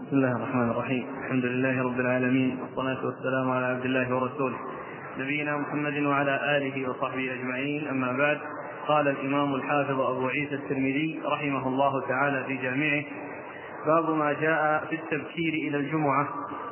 بسم الله الرحمن الرحيم. الحمد لله رب العالمين، والصلاة والسلام على عبد الله ورسوله نبينا محمد وعلى آله وصحبه أجمعين. أما بعد، قال الإمام الحافظ أبو عيسى الترمذي رحمه الله تعالى في جامعه: باب ما جاء في التبكير إلى الجمعة.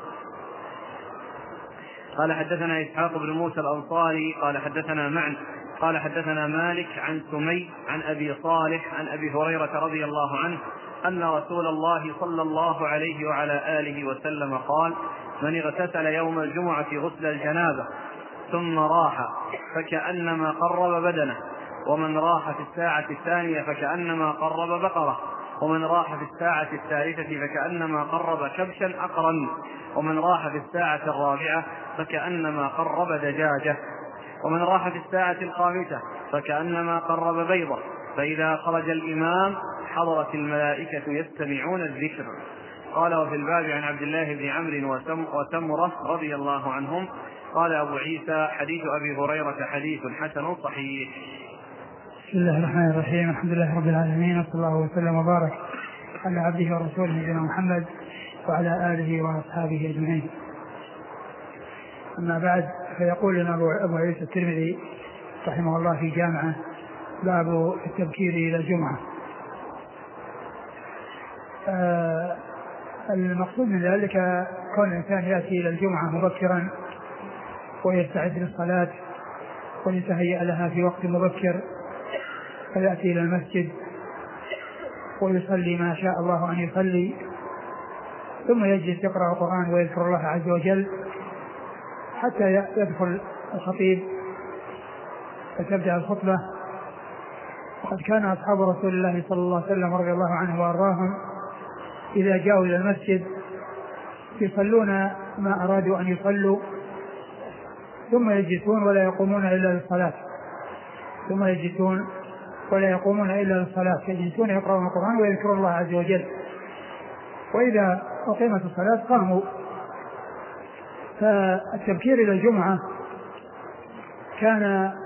قال حدثنا إسحاق بن موسى الأنصاري قال حدثنا معن قال حدثنا مالك عن سمي عن أبي صالح عن أبي هريرة رضي الله عنه أن رسول الله صلى الله عليه وعلى آله وسلم قال: من اغتسل يوم الجمعة غسل الجنابة ثم راح فكأنما قرب بدنه، ومن راح في الساعة الثانية فكأنما قرب بقرة، ومن راح في الساعة الثالثة فكأنما قرب كبشا أقرا، ومن راح في الساعة الرابعة فكأنما قرب دجاجة، ومن راح في الساعة الخامسة فكأنما قرب بيضة. فإذا خرج الإمام حضرت الملائكة يستمعون الذكر. قال: وفي الباب عن عبد الله بن عمرو وسمرة رضي الله عنهم. قال أبو عيسى: حديث أبي هريرة حديث حسن صحيح. بسم الله الرحمن الرحيم. الحمد لله رب العالمين، وصلى الله وسلم وبارك على عبده ورسوله نبينا محمد وعلى آله وأصحابه أجمعين. أما بعد، فيقول لنا أبو عيسى الترمذي رحمه الله في جامعه: باب التبكير إلى الجمعة. المقصود من ذلك كون الإنسان يأتي إلى الجمعة مبكرا ويستعد للصلاة ويتهيأ لها في وقت مبكر، فيأتي إلى المسجد ويصلي ما شاء الله أن يصلي، ثم يجلس يقرأ القرآن ويذكر الله عز وجل حتى يدخل الخطيب فتبدأ الخطبة. وقد كان أصحاب رسول الله صلى الله عليه وسلم رضي الله عنه وأرضاهم إذا جاءوا إلى المسجد يصلون ما أرادوا أن يصلوا، ثم يجلسون ولا يقومون إلا للصلاة، يجلسون يقرؤون القرآن ويذكرون الله عز وجل، وإذا أقيمت الصلاة قاموا. فالتبكير إلى الجمعة كان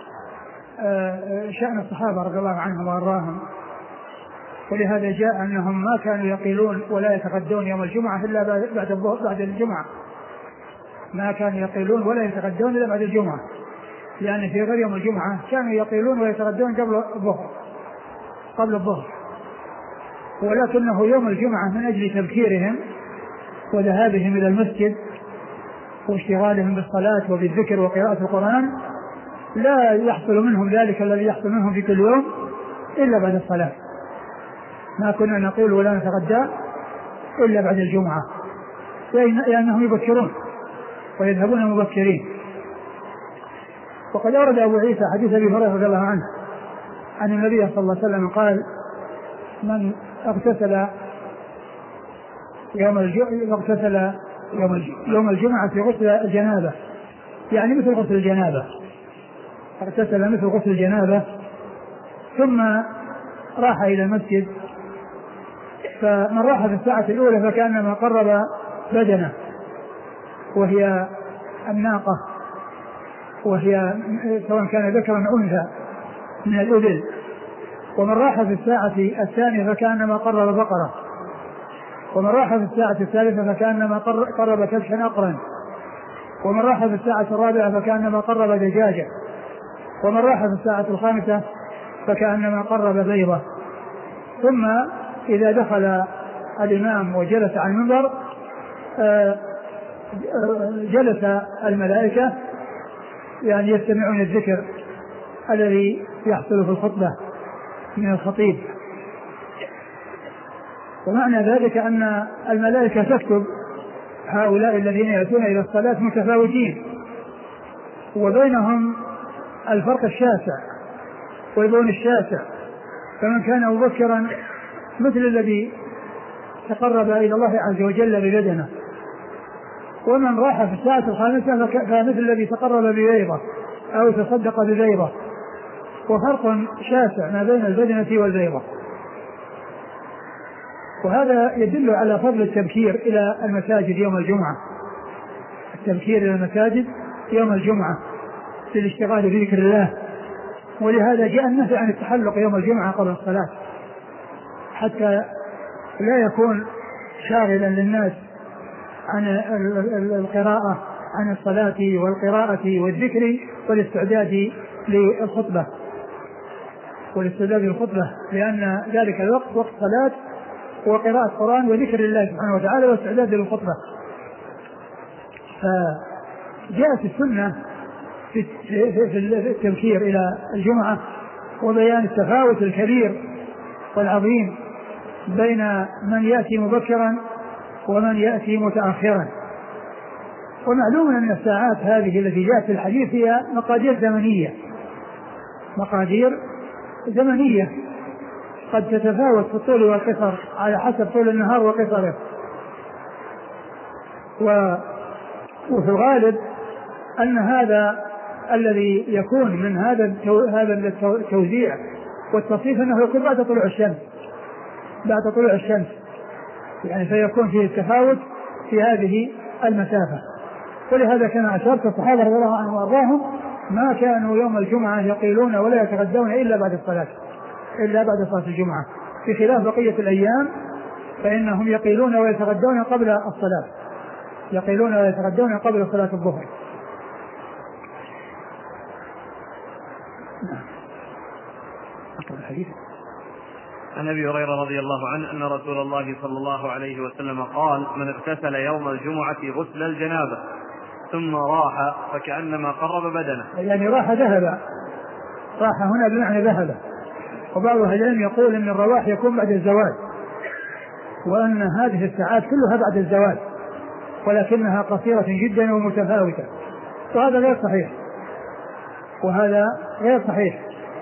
شأن الصحابة رضي الله عنهم وأرضاهم، ولهذا جاء أنهم ما كانوا يقيلون ولا يتغدون يوم الجمعة إلا بعد الجمعة، ما كانوا يقيلون ولا يتغدون إلا بعد الجمعة، لأن في غير يوم الجمعة كانوا يقيلون ويتغدون قبل الظهر، ولكنه يوم الجمعة من أجل تبكيرهم وذهابهم إلى المسجد واشتغالهم بالصلاة وبالذكر وقراءة القرآن لا يحصل منهم ذلك الذي يحصل منهم في كل يوم إلا بعد الصلاة. ما كنا نقول ولا نتغدى إلا بعد الجمعة، لأنهم يبكرون ويذهبون مبكرين. وقد أورد أبو عيسى حديث أبي هريرة رضي الله عنه أن النبي صلى الله عليه وسلم قال: من اغتسل يوم الجمعة في غسل الجنابة، يعني مثل غسل الجنابة، اغتسل مثل غسل الجنابة، ثم راح إلى المسجد، فمن راح في الساعة الأولى فكأنما قرب بدنه، وهي الناقة، وهي سواء كان ذكرا أو أنثى من الإبل، ومن راح في الساعة الثانية فكأنما قرب بقرة، ومن راح في الساعة الثالثة فكأنما قرب كبشا أقرا، ومن راح في الساعة الرابعة فكأنما قرب دجاجة، ومن راح في الساعة الخامسة فكأنما قرب بيضة. ثم إذا دخل الإمام وجلس على المنبر جلس الملائكة يعني يستمعون الذكر الذي يحصل في الخطبة من الخطيب. ومعنى ذلك أن الملائكة تكتب هؤلاء الذين يأتون إلى الصلاة متفاوتين، وبينهم الفرق الشاسع والبون الشاسع، فمن كان مبكرا مثل الذي تقرب إلى الله عز وجل ببدنه، ومن راح في الساعة الخامسة فمثل الذي تقرب ببيضة أو تصدق ببيضة، وفرق شاسع ما بين البدنة والبيضة. وهذا يدل على فضل التبكير إلى المساجد يوم الجمعة، التبكير إلى المساجد يوم الجمعة للاشتغال بذكر الله. ولهذا جاء النهي عن التحلق يوم الجمعة قبل الصلاة، حتى لا يكون شاغلا للناس عن القراءة، عن الصلاة والقراءة والذكر والاستعداد للخطبة، لأن ذلك الوقت وقت صلاة وقراءة قرآن وذكر الله سبحانه وتعالى واستعداد للخطبة. فجاءت السنة في التبكير إلى الجمعة وبيان التفاوت الكبير والعظيم بين من يأتي مبكرا ومن يأتي متأخرا. ومعلوم أن الساعات هذه التي جاءت في الحديث هي مقادير زمنية قد تتفاوت في الطول والقصر على حسب طول النهار وقصره. وفي الغالب أن هذا الذي يكون من هذا التوزيع والتصنيف أنه يكون بعد طلوع الشمس يعني فيكون فيه التفاوت في هذه المسافة. ولهذا كان أشرت الصحابة رضي الله عنهم وأرضاهم ما كانوا يوم الجمعة يقيلون ولا يتغدون إلا بعد صلاة الجمعة، بخلاف بقية الأيام فإنهم يقيلون ويتغدون قبل صلاة الظهر. عن أبي هريرة رضي الله عنه أن رسول الله صلى الله عليه وسلم قال: من اغتسل يوم الجمعة غسل الجنابة ثم راح فكأنما قرب بدنه. يعني راح هنا بمعنى ذهب. وبعض أهل العلم يقول أن الرواح يكون بعد الزوال، وأن هذه الساعات كلها بعد الزوال ولكنها قصيرة جدا ومتفاوتة. وهذا غير صحيح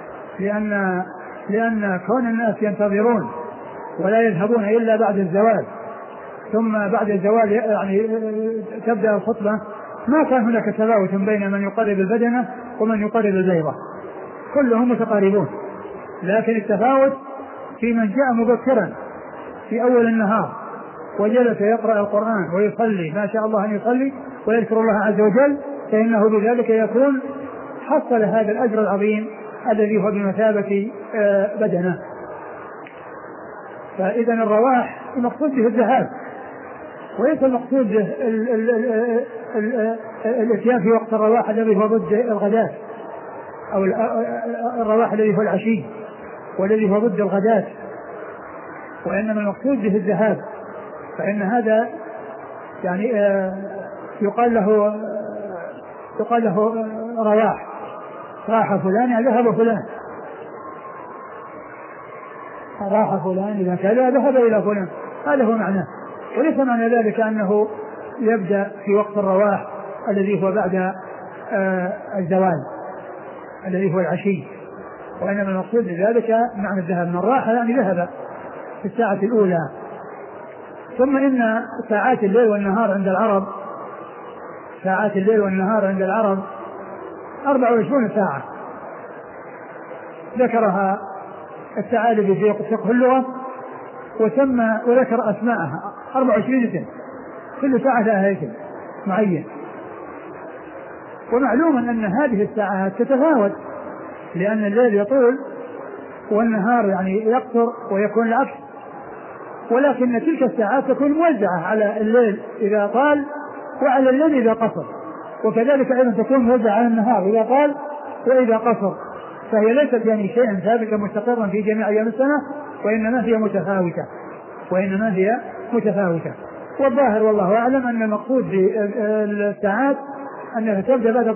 لأن كون الناس ينتظرون ولا يذهبون إلا بعد الزوال ثم بعد الزوال يعني تبدأ الخطبة، ما كان هناك تفاوت بين من يقرب البدنة ومن يقرب البيضة، كلهم متقاربون، لكن التفاوت في من جاء مبكرا في أول النهار وجلس يقرأ القرآن ويصلي ما شاء الله أن يصلي ويذكر الله عز وجل، فإنه بذلك يكون حصل هذا الأجر العظيم الذي هو بمثابة بدنه. فإذا الرواح المقصود به الذهاب، وليس المقصود به الاتيان في وقت الرواح الذي هو ضد الغداة، أو الرواح الذي هو العشي والذي هو ضد الغداة، وإنما المقصود به الذهاب. فإن هذا يعني يقال له رواح، راح فلان يعني ذهب فلان، راح فلان إذا كذا ذهب إلى فلان، هذا هو معناه. وليس معنى ذلك أنه يبدأ في وقت الرواح الذي هو بعد الزوال الذي هو العشي، وإنما المقصود بذلك معنى الذهب. من راح يعني ذهب في الساعة الأولى. ثم إن ساعات الليل والنهار عند العرب 24 ساعة ذكرها الثعالبي في فقه اللغة وذكر أسماءها 24 اسم، كل ساعة لها اسم معين. ومعلوم أن هذه الساعات تتفاوت، لأن الليل يطول والنهار يعني يقصر ويكون العكس، ولكن تلك الساعات تكون موزعة على الليل إذا طال وعلى الليل إذا قصر، وكذلك أيضا تكون موزعة على النهار إذا طال وإذا قصر. فهي ليست يعني شيئا ثابتا مستقرا في جميع أيام السنة، وإنما هي متفاوتة. والظاهر والله أعلم أن المقصود بالساعات أنها تبدأ بعد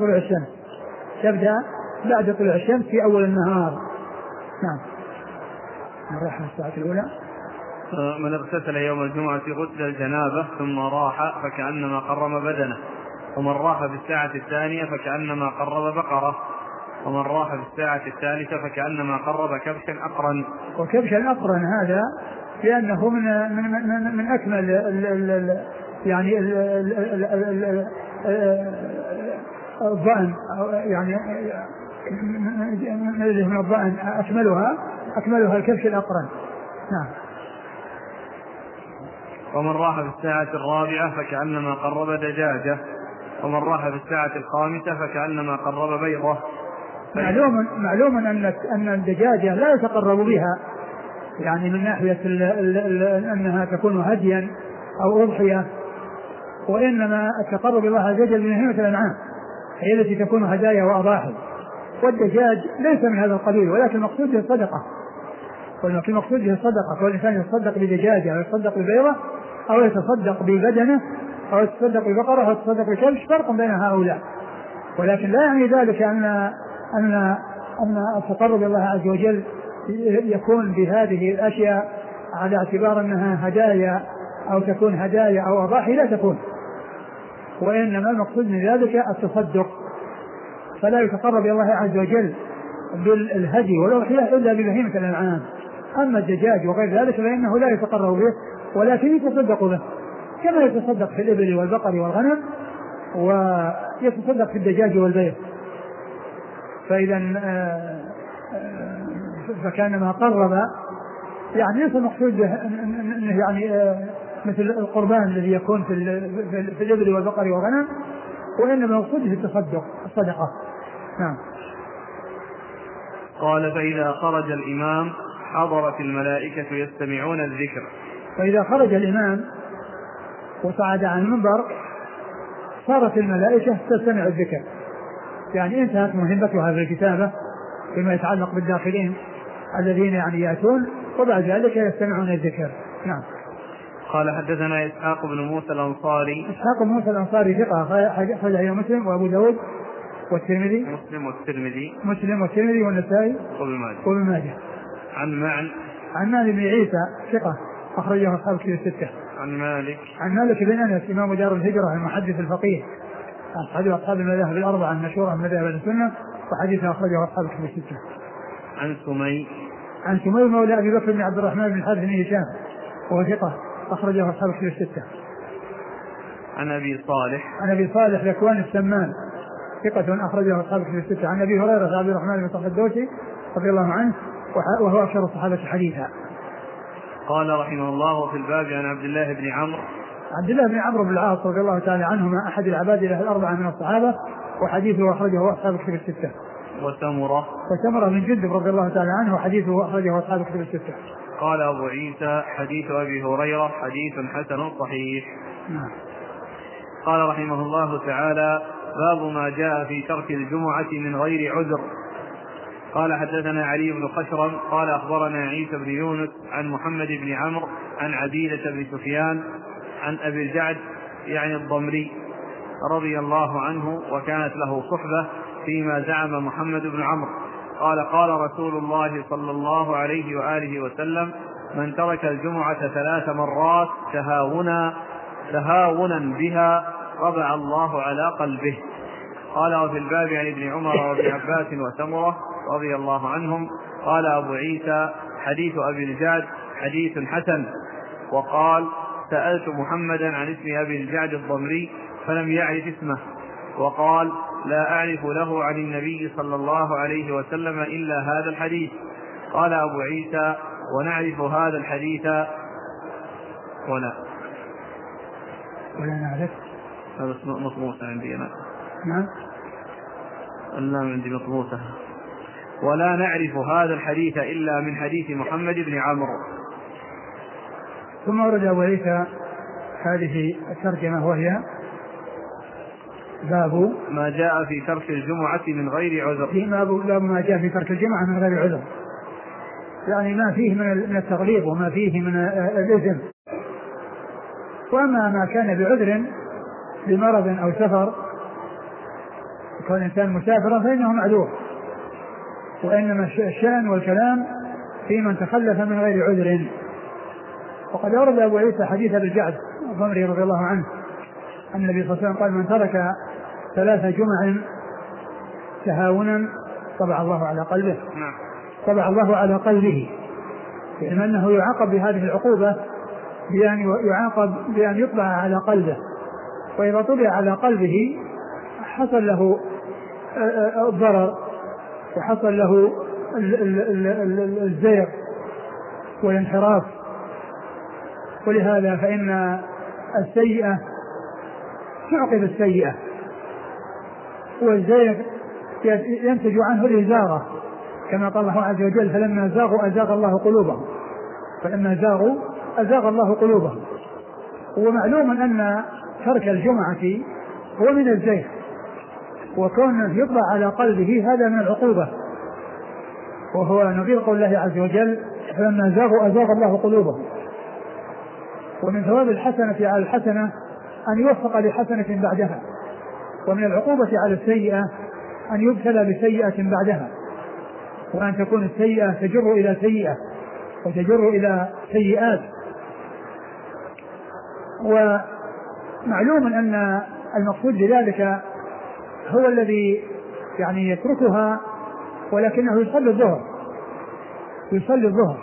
طلوع الشمس في أول النهار. نعم. نروح الساعة الأولى. من اغتسل يوم الجمعة غسل الجنابة ثم راح فكأنما قرب بدنه، ومن راح في الساعة الثانية فكأنما قرب بقرة، ومن راح في الساعة الثالثة فكأنما قرب كبشا أقرن. وكبشا أقرن هذا لأنه من أكمل يعني الظأن، يعني من الظأن أكملها الكبش الأقرن. نعم. ومن راح في الساعة الرابعة فكأنما قرب دجاجة، ومن راح في الساعة الخامسة فكأنما قرب بيضة. معلوم أن الدجاجة لا يتقرب بها يعني من ناحية أنها تكون هديا أو أضحية، وإنما التقرب إلى الله عز وجل ببهيمة الأنعام هي التي تكون هدايا وأضاحي. والدجاج ليس من هذا القبيل، ولكن المقصود به الصدقة، والمقصود به الصدقة، فالإنسان يتصدق بدجاجة أو يتصدق ببيضة أو يتصدق ببدنه أو يتصدق ببقرة أو يتصدق بكبش، فرق بين هؤلاء. ولكن لا يعني ذلك أن التقرب إلى الله عز وجل يكون بهذه الأشياء على اعتبار أنها هدايا أو تكون هدايا أو أضاحي، لا تكون، وإنما المقصود من ذلك التصدق. فلا يتقرب إلى الله عز وجل بالهدي والأضحية إلا ببهيمة الأنعام. أما الدجاج وغير ذلك فإنه لا يتقرب به، ولكن يتصدق به كما يتصدق في الإبل والبقر والغنم، ويتصدق في الدجاج والبيض. فإذا فكان ما قرب يعني ليس المقصود يعني مثل القربان الذي يكون في الإبل والبقر والغنم، وإنما المقصود في التصدق الصدقة. نعم. قال فإذا خرج الإمام حضرت الملائكة يستمعون الذكر. فإذا خرج الإمام وصعد عن المنبر صارت الملائكة تستمع الذكر، يعني انتهت مهمتها في الكتابة فيما يتعلق بالداخلين الذين يعني يأتون، وبعد ذلك يستمعون الذكر. نعم. قال حدثنا إسحاق بن موسى الأنصاري. إسحاق بن موسى الأنصاري ثقة أخرجه مسلم وأبو داود والترمذي. مسلم والترمذي والنسائي وابن ماجه. عن معن بن عيسى ثقة أخرجه أصحاب الكتب الستة. عن مالك بن أنس إمام دار الهجرة المحدث الفقيه أحد أصحاب المذاهب الأربعة المشهورة من مذاهب السنة، وحديثه أخرجه أصحاب الكتب الستة. عن سمي مولى أبي بكر بن عبد الرحمن بن الحارث بن هشام وهو ثقة أخرجه أصحاب الكتب الستة. عن أبي صالح ذكوان السمان ثقة أخرجه أصحاب الكتب الستة. عن أبي هريرة عبد الرحمن بن صخر الدوسي رضي الله عنه وهو أكثر الصحابة حديثا. قال رحمه الله في الباب عن عبد الله بن عمرو بن العاص رضي الله تعالى عنهما أحد العباد له الأربعة من الصحابة، وحديثه أخرجه أصحاب الكتب الستة. وسمرة بن جندب رضي الله تعالى عنه وحديثه أخرجه أصحاب الكتب الستة. قال أبو عيسى حديث أبي هريرة حديث حسن صحيح. قال رحمه الله تعالى باب ما جاء في ترك الجمعة من غير عذر. قال حدثنا علي بن خشرم قال أخبرنا عيسى بن يونس عن محمد بن عمرو عن عبيدة بن سفيان عن أبي الجعد يعني الضمري رضي الله عنه، وكانت له صحبة فيما زعم محمد بن عمرو قال قال رسول الله صلى الله عليه وآله وسلم من ترك الجمعة 3 مرات تهاونا بها طبع الله على قلبه. قال وفي الباب عن ابن عمر وابن عباس وسمرة رضي الله عنهم. قال أبو عيسى حديث أبي الجعد حديث حسن. وقال سألت محمدا عن اسم أبي الجعد الضمري فلم يعرف اسمه، وقال لا أعرف له عن النبي صلى الله عليه وسلم إلا هذا الحديث. قال أبو عيسى ونعرف هذا الحديث ولا نعرف. هذا مطموسة عندي أنا. نعم. اللام عندي مطموسة. ولا نعرف هذا الحديث إلا من حديث محمد بن عمرو. ثم ورد أبو عيسى هذه الترجمة وهي باب ما جاء في ترك الجمعة من غير عذر. باب ما جاء في ترك الجمعة من غير عذر، يعني ما فيه من التغليظ وما فيه من الإثم. وأما ما كان بعذر بمرض أو سفر يكون الإنسان مسافرا فإنه معذور، وإنما الشأن والكلام في من تخلف من غير عذر. وقد أورد أبو عيسى حديث أبي الجعد الضمري رضي الله عنه أن النبي صلى الله عليه وسلم قال من ترك 3 جمع تهاونا طبع الله على قلبه. طبع الله على قلبه، يعني أنه يعاقب بهذه العقوبة يعاقب بأن يطبع على قلبه، وإذا طبع على قلبه حصل له الضرر وحصل له الزيغ والانحراف. ولهذا فإن السيئة تعقب السيئة، والزيغ ينتج عنه الإزاغة كما قال الله عز وجل فلما زاغوا أزاغ الله قلوبهم، فلما زاغوا أزاغ الله قلوبهم. ومعلوم أن ترك الجمعة هو من الزيغ، وكونه يطلع على قلبه هذا من العقوبة، وهو نظير قول الله عز وجل فلما زاغوا أزاغ الله قلوبهم. ومن ثواب الحسنة على الحسنة أن يوفق لحسنة بعدها، ومن العقوبة على السيئة أن يبتلى بسيئة بعدها، وأن تكون السيئة تجر إلى سيئة وتجر إلى سيئات. ومعلوم أن المقصود بذلك هو الذي يعني يتركها ولكنه يصلي الظهر،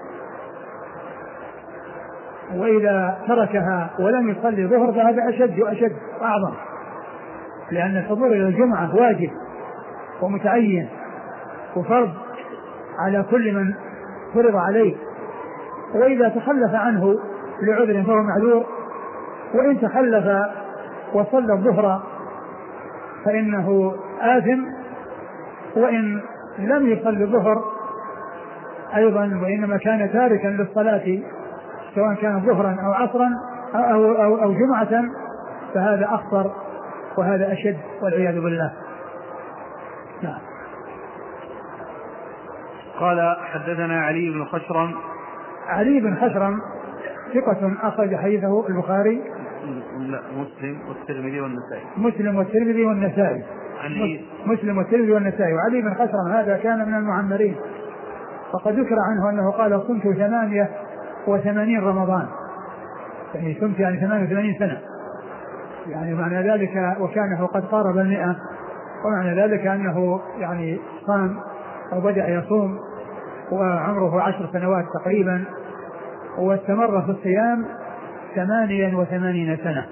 وإذا تركها ولم يصلي الظهر فهذا أشد وأشد وأعظم، لأن الحضور إلى الجمعة واجب ومتعين وفرض على كل من فرض عليه، وإذا تخلف عنه لعذر فهو معذور، وإن تخلف وصلى الظهر فإنه آثم، وإن لم يصلي الظهر أيضا وإنما كان تاركا للصلاة سواء كان ظهرا أو عصرا أو جمعة فهذا أخطر وهذا أشد والعياذ بالله. نعم. قال حدثنا علي بن خشرم. علي بن خشرم ثقة أخرج حديثه البخاري مسلم والترمذي والنسائي. مسلم والترمذي والنسائي. وعلي بن خشرم هذا كان من المعمرين، وقد ذكر عنه أنه قال صمت 88 رمضان، يعني صمت 88 سنة، يعني معنى ذلك وكانه قد قارب 100، ومعنى ذلك أنه يعني صام أو بدأ يصوم وعمره 10 سنوات تقريبا، واستمر في الصيام 88 سنة.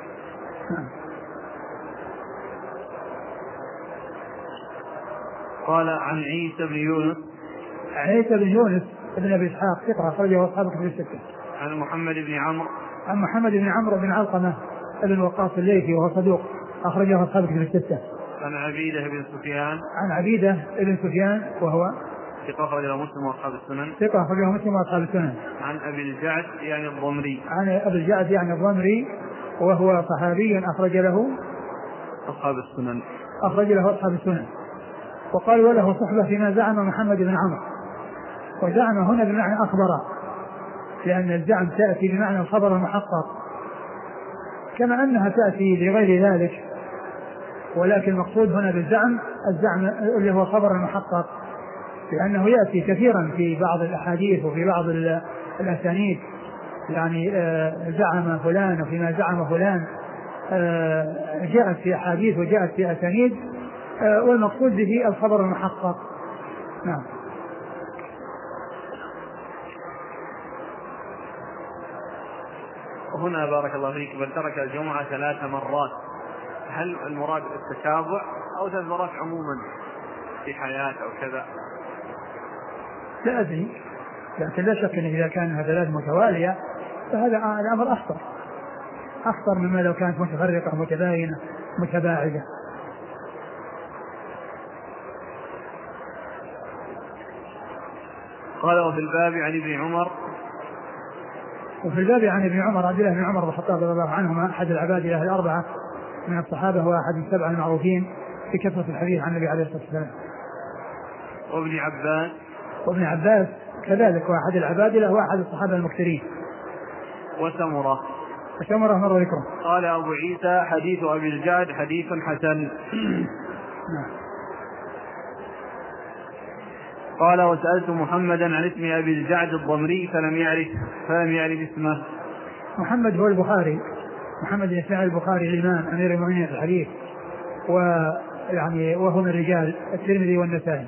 قال عن عيسى بن يونس ابن أبي إسحاق ثقة أخرجه أصحاب الكتب الستة. عن محمد بن عمرو بن علقمة ابن وقاص الليثي وهو صدوق أخرجه أصحاب الكتب الستة. عن عبيدة بن سفيان وهو ثقة أخرجه مسلم وأصحاب السنن. عن أبي الجعد يعني الضمري وهو صحابي أخرج له أصحاب السنن. وقال وله صحبة فيما زعم محمد بن عمرو، وزعم هنا بمعنى أخبر، لأن الزعم تأتي بمعنى الخبر المحقق كما أنها تأتي لغير ذلك، ولكن المقصود هنا بالزعم الزعم اللي هو خبر المحقق، لأنه يأتي كثيرا في بعض الأحاديث وفي بعض الأسانيد، يعني زعم فلان وفيما زعم فلان، جاءت في أحاديث وجاءت في أسانيد، والمقصود به الخبر المحقق. نعم. وهنا بارك الله فيك بل ترك الجمعة 3 مرات، هل المراد التتابع أو 3 مرات عموما في حياة أو كذا؟ لا أدري، لكن لا شك أن إذا كان 3 متوالية فهذا الأمر أخطر مما لو كانت متفرقة متباينة متباعدة. قال وفي الباب عن ابن عمر عبد الله بن عمر بن الخطاب رضي الله عنهما أحد العباد له الأربعة من الصحابة وأحد من 7 المعروفين في كثرة الحديث عن النبي عليه الصلاة والسلام. وابن عباس كذلك وأحد العباد له وأحد الصحابة المكثرين. وسمرة مر ذكره. قال أبو عيسى حديث أبي الجعد حديث حسن. قال وسألت محمدا عن اسم أبي الجعد الضمري فلم يعرف اسمه. محمد هو البخاري، محمد بن إسماعيل البخاري الإمام أمير المؤمنين في الحديث، وهو من رجال الترمذي والنسائي.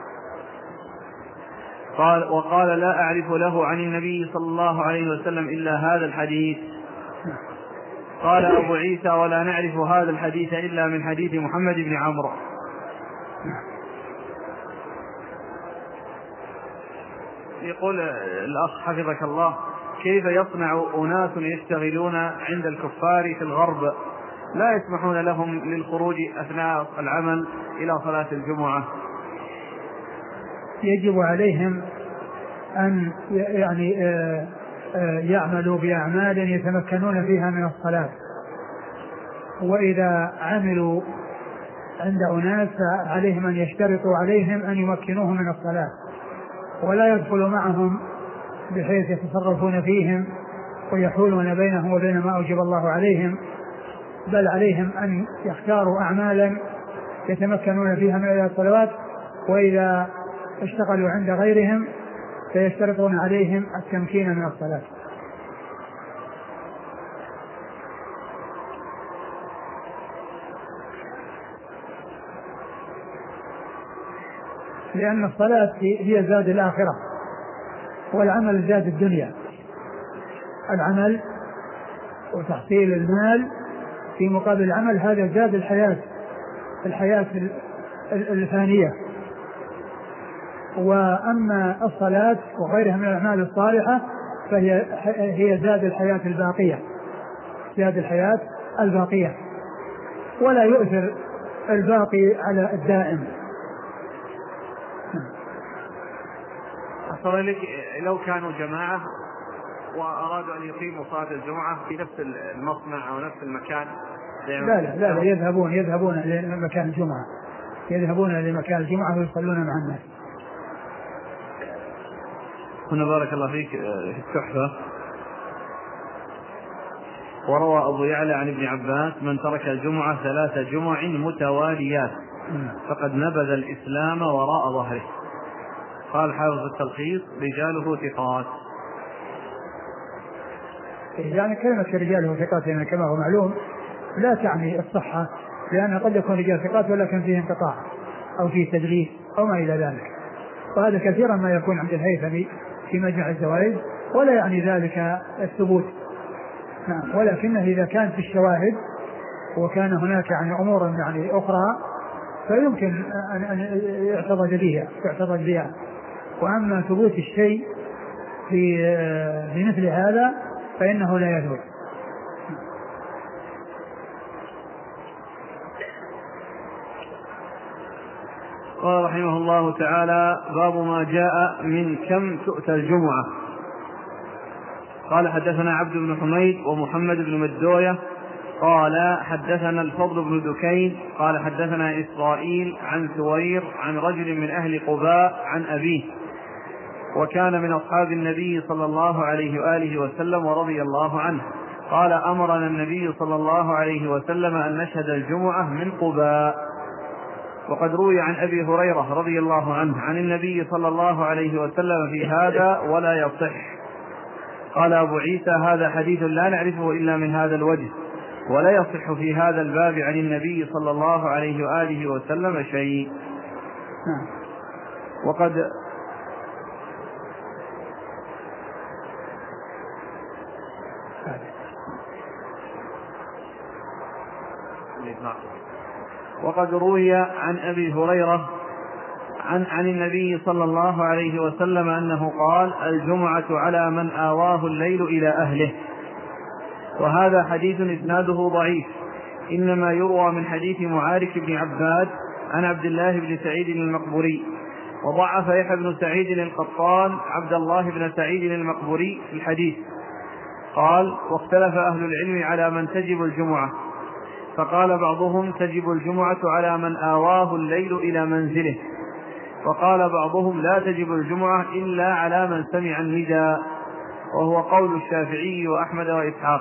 وقال لا أعرف له عن النبي صلى الله عليه وسلم إلا هذا الحديث. قال أبو عيسى ولا نعرف هذا الحديث إلا من حديث محمد بن عمرو. يقول الأخ حفظك الله كيف يصنع أناس يشتغلون عند الكفار في الغرب لا يسمحون لهم للخروج أثناء العمل إلى صلاة الجمعة؟ يجب عليهم أن يعني يعملوا بأعمال يتمكنون فيها من الصلاة، وإذا عملوا عند أناس عليهم أن يشترطوا عليهم أن يمكنوهم من الصلاة، ولا يدخلوا معهم بحيث يتصرفون فيهم ويحولون بينهم وبين ما أوجب الله عليهم، بل عليهم أن يختاروا أعمالا يتمكنون فيها من الصلوات، وإذا اشتغلوا عند غيرهم فيشترطون عليهم التمكين من الصلاة. لأن الصلاة هي زاد الآخرة، والعمل زاد الدنيا. العمل وتحصيل المال في مقابل العمل هذا زاد الحياة الفانية. وأما الصلاة وغيرها من الأعمال الصالحة فهي زاد الحياة الباقية، زاد الحياة الباقية، ولا يؤثر الباقي على الدائم. أصلا لك لو كانوا جماعة وأرادوا أن يقيموا صلاة الجمعة في نفس المصنع أو نفس المكان، لا يذهبون لمكان الجمعة، يذهبون لمكان الجمعة ويصلون مع الناس. هنا بارك الله فيك في التحفة: وروى أبو يعلى عن ابن عباس: من ترك الجمعة 3 جمع متواليات فقد نبذ الإسلام وراء ظهره. قال حافظ التلخيص: رجاله ثقات. يعني كلمة رجاله ثقات كما هو معلوم لا تعني الصحة، لأن قد يكون رجال ثقات ولكن فيه انقطاع أو فيه تدليس أو ما إلى ذلك، وهذا كثيرا ما يكون عند الهيثمي في مجمع الزوائد، ولا يعني ذلك الثبوت. ولكنه إذا كان في الشواهد وكان هناك يعني أمور يعني أخرى فيمكن أن يعتضد بها. وأما ثبوت الشيء في مثل هذا فإنه لا يثبت. قال رحمه الله تعالى: باب ما جاء من كم تؤتى الجمعة. قال حدثنا عبد بن حميد ومحمد بن مدوية قال حدثنا الفضل بن دكين قال حدثنا إسرائيل عن ثوير عن رجل من أهل قباء عن أبيه، وكان من أصحاب النبي صلى الله عليه وآله وسلم ورضي الله عنه، قال: أمرنا النبي صلى الله عليه وسلم أن نشهد الجمعة من قباء. وقد روي عن أبي هريرة رضي الله عنه عن النبي صلى الله عليه وسلم في هذا ولا يصح. قال أبو عيسى: هذا حديث لا نعرفه إلا من هذا الوجه، ولا يصح في هذا الباب عن النبي صلى الله عليه وآله وسلم شيء. وقد روي عن أبي هريرة عن النبي صلى الله عليه وسلم أنه قال: الجمعة على من آواه الليل إلى أهله. وهذا حديث إسناده ضعيف، إنما يروى من حديث معارك بن عباد عن عبد الله بن سعيد المقبوري، وضعف يحيى بن سعيد القطان عبد الله بن سعيد المقبوري في الحديث. قال: واختلف أهل العلم على من تجب الجمعة، فقال بعضهم: تجب الجمعة على من آواه الليل إلى منزله، وقال بعضهم: لا تجب الجمعة إلا على من سمع النداء، وهو قول الشافعي وأحمد وإسحاق.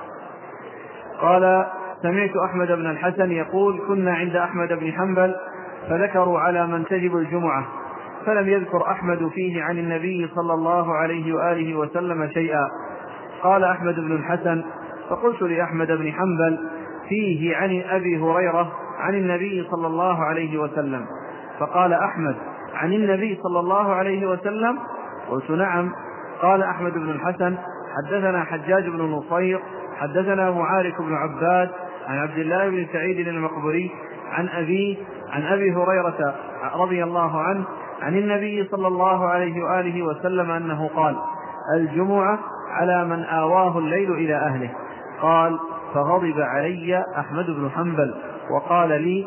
قال: سمعت أحمد بن الحسن يقول: كنا عند أحمد بن حنبل فذكروا على من تجب الجمعة، فلم يذكر أحمد فيه عن النبي صلى الله عليه وآله وسلم شيئا. قال أحمد بن الحسن: فقلت لأحمد بن حنبل: فيه عن أبي هريرة عن النبي صلى الله عليه وسلم. فقال أحمد: عن النبي صلى الله عليه وسلم؟ قلت: نعم. قال أحمد بن الحسن: حدثنا حجاج بن نصير حدثنا معارك بن عباد عن عبد الله بن سعيد المقبوري عن أبي هريرة رضي الله عنه عن النبي صلى الله عليه وآله وسلم أنه قال: الجمعة على من آواه الليل إلى أهله. قال: فغضب علي أحمد بن حنبل وقال لي: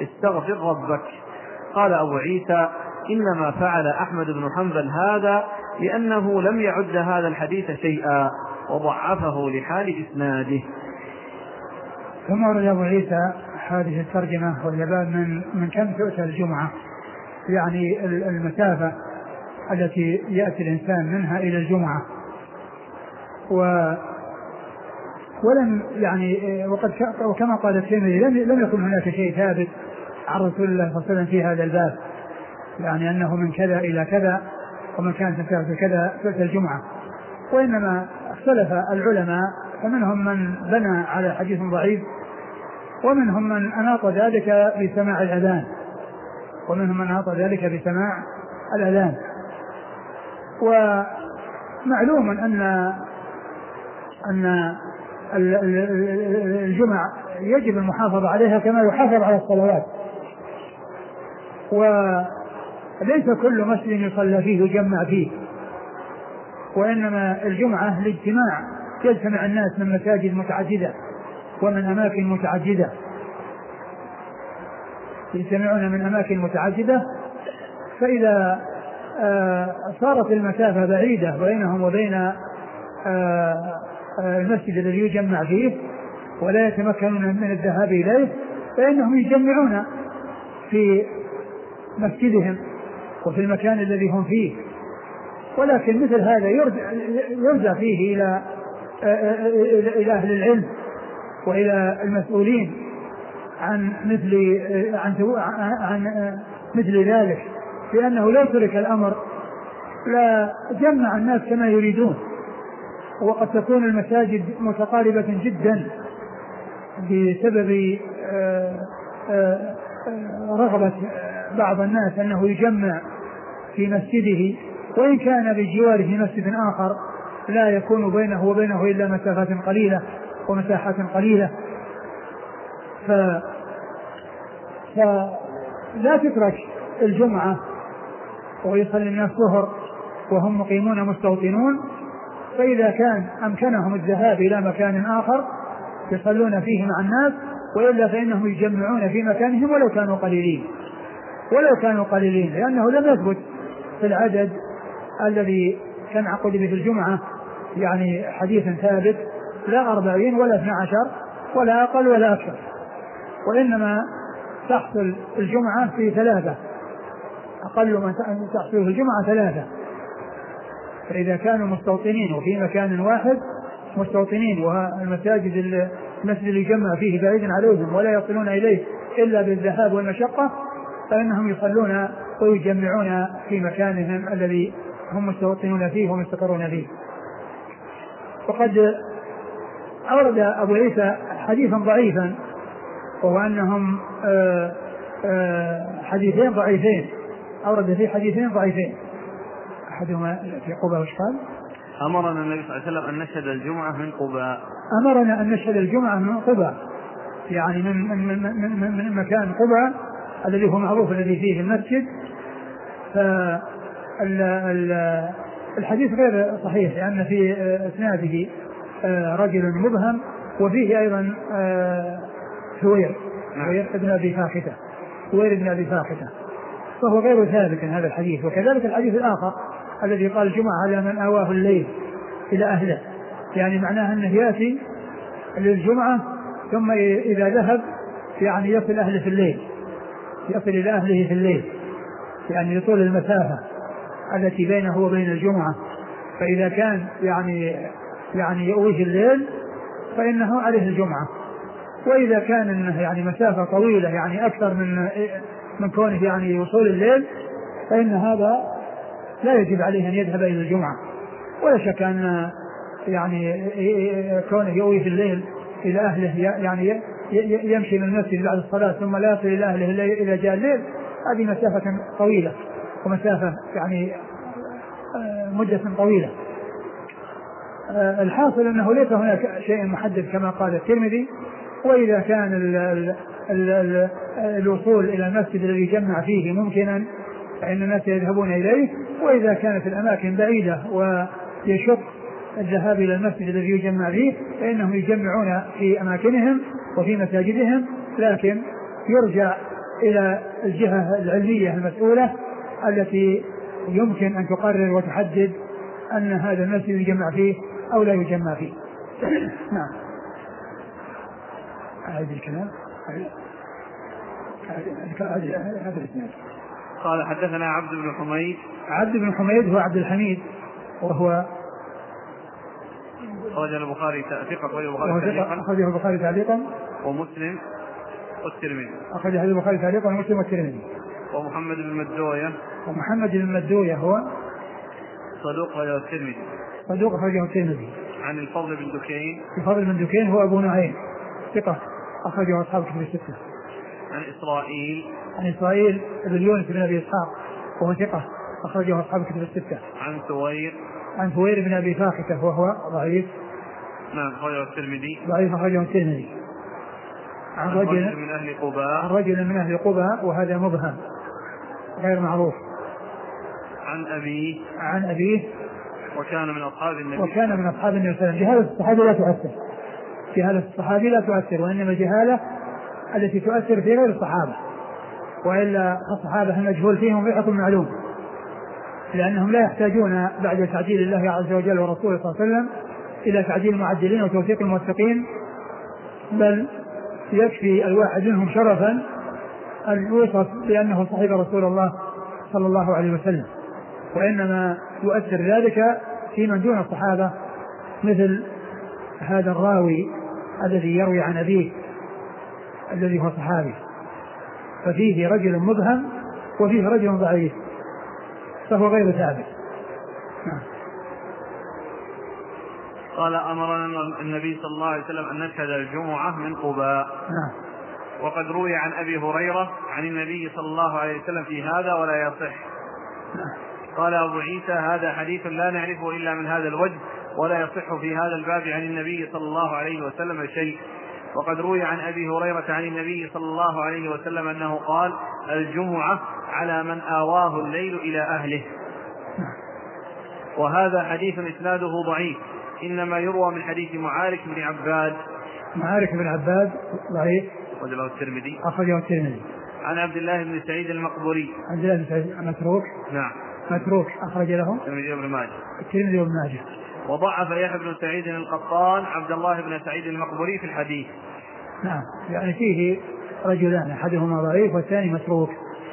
استغفر ربك. قال أبو عيسى: إنما فعل أحمد بن حنبل هذا لأنه لم يعد هذا الحديث شيئا وضعفه لحال إسناده. ثم ورد أبو عيسى حادث الترجمة واليبان من كم تؤتى الجمعة، يعني المسافة التي يأتي الإنسان منها إلى الجمعة. ولم يعني وكما قال الترمذي لم يكن هناك شيء ثابت عن رسول الله صلى الله عليه وسلم في هذا الباب، يعني أنه من كذا إلى كذا ومن كانت مسافة كذا تؤتى الجمعة، وإنما اختلف العلماء، فمنهم من بنى على حديث ضعيف، ومنهم من أناط ذلك بسماع الأذان، ومعلوم أن الجمع يجب المحافظة عليها كما يحافظ على الصلوات، وليس كل مسجد يصلى فيه يجمع فيه، وإنما الجمعة لاجتماع، يجتمع الناس من مساجد متعددة ومن أماكن متعددة، يجتمعون من أماكن متعددة، فإذا صارت المسافة بعيدة بينهم وبين المسجد الذي يجمع فيه ولا يتمكنون من الذهاب إليه، فإنهم يجمعون في مسجدهم وفي المكان الذي هم فيه. ولكن مثل هذا يرجع فيه إلى أهل العلم وإلى المسؤولين عن مثل ذلك، لأنه لو ترك الأمر لا جمع الناس كما يريدون، وقد تكون المساجد متقاربة جدا بسبب رغبة بعض الناس أنه يجمع في مسجده، وإن كان بجواره مسجد آخر لا يكون بينه وبينه إلا مسافات قليلة ومساحات قليلة، فلا تترك الجمعة ويصلي الناس الظهر وهم مقيمون مستوطنون، فإذا كان أمكنهم الذهاب إلى مكان آخر يصلون فيه مع الناس، وإلا فإنهم يجمعون في مكانهم ولو كانوا قليلين، لأنه لم يثبت في العدد الذي كان عقد به الجمعة يعني حديث ثابت، لا 40 ولا 12 ولا أقل ولا أكثر، وإنما تحصل الجمعة في 3، أقل ما تحصل في الجمعة 3. فإذا كانوا مستوطنين وفي مكان واحد مستوطنين، والمسجد اللي يجمع فيه بعيد عليهم ولا يصلون إليه إلا بالذهاب والمشقة، فإنهم يصلون ويجمعون في مكانهم الذي هم مستوطنون فيه ومستقرون فيه. وقد أورد أبو عيسى حديثا ضعيفا، وهو أنهم حديثين ضعيفين، أورد فيه حديثين ضعيفين، أحدهما في قباء وش قال؟ أمرنا النبي صلى الله عليه وسلم أن نشهد الجمعة من قباء، أمرنا أن نشهد الجمعة من قباء، يعني من مكان قباء الذي هو معروف الذي فيه المسجد. فالحديث غير صحيح لأن في إسناده رجل مبهم، وفيه أيضا سوير بن أبي فاخته، فهو غير ثابت هذا الحديث. وكذلك الحديث الآخر الذي قال الجمعة على من آواه الليل إلى أهله، يعني معناه أنه يأتي للجمعة ثم إذا ذهب يعني يصل إلى أهله في الليل، يعني يطول المسافة التي بينه وبين الجمعة. فإذا كان يعني يؤويه الليل فإنه عليه الجمعة، وإذا كان إنه يعني مسافة طويلة يعني أكثر من كونه يعني وصول الليل، فإن هذا لا يجب عليه أن يذهب إلى الجمعة. ولا شك أن يعني كونه يؤوي في الليل إلى أهله يعني يمشي من المسجد بعد الصلاة ثم لا يصل إلى أهله إلى جاء الليل، هذه مسافة طويلة ومسافة يعني مدة طويلة. الحاصل أنه ليس هناك شيء محدد كما قال الترمذي. وإذا كان الوصول إلى المسجد الذي يجمع فيه ممكنا فإن الناس يذهبون إليه، وإذا كانت الأماكن بعيدة ويشق الذهاب إلى المسجد الذي يجمع فيه فإنهم يجمعون في أماكنهم وفي مساجدهم، لكن يرجع إلى الجهة العلمية المسؤولة التي يمكن أن تقرر وتحدد أن هذا المسجد يجمع فيه أو لا يجمع فيه. نعم. هذا الكلام هذا الاسناد. قال حدثنا عبد بن حميد. عبد بن حميد هو عبد الحميد وهو أخرج البخاري أخرجه البخاري تعليقا ومسلم والترمذي. أخرج حديث البخاري تعليقا ومسلم والترمذي. ومحمد بن مدوية. ومحمد بن مدوية هو صدوق أخرجه الترمذي. صدوق أخرجه الترمذي. عن الفضل بن دكين. الفضل بن دكين هو أبو نعيم ثقة أخرجه أصحاب الكتب الستة. عن إسرائيل بن يونس بن أبي إسحاق وهو ثقة أخرجه أصحاب الكتب الستة. عن ثوير بن أبي فاخته وهو ضعيف. نعم أخرجه الترمذي. ضعيف أخرجه الترمذي. عن رجل من أهل قباء وهذا مبهم غير معروف. عن أبيه وكان من أصحاب النبي صلى الله عليه وسلم. جهالة الصحابي لا تؤثر وإنما الجهالة التي تؤثر في غير الصحابة، وإلا الصحابة المجهول فيهم بحق معلوم، لأنهم لا يحتاجون بعد تعديل الله عز وجل ورسوله صلى الله عليه وسلم إلى تعديل المعدلين وتوثيق الموثقين، بل يكفي الواحد منهم شرفا أن يوصف بأنه صحيح رسول الله صلى الله عليه وسلم. وإنما يؤثر ذلك في من دون الصحابة، مثل هذا الراوي الذي يروي عن أبيه الذي هو صحابي، ففيه رجل مبهم وفيه رجل ضعيف فهو غير ثابت. قال أمرنا النبي صلى الله عليه وسلم أن نشهد الجمعة من قباء. وقد روي عن أبي هريرة عن النبي صلى الله عليه وسلم في هذا ولا يصح. قال أبو عيسى هذا حديث لا نعرفه إلا من هذا الوجه ولا يصح في هذا الباب عن النبي صلى الله عليه وسلم شيء. وقد روي عن أبي هريرة عن النبي صلى الله عليه وسلم أنه قال الجمعة على من آواه الليل إلى أهله. وهذا حديث إسناده ضعيف، إنما يروى من حديث معارك بن عباد ضعيف أخرجه الترمذي. عن عبد الله بن سعيد المقبوري متروك أخرج له الترمذي وابن ماجه. وضعف يحيى بن سعيد القطان عبد الله بن سعيد المقبوري في الحديث. نعم، يعني فيه رجلان أحدهما ضعيف والثاني متروك.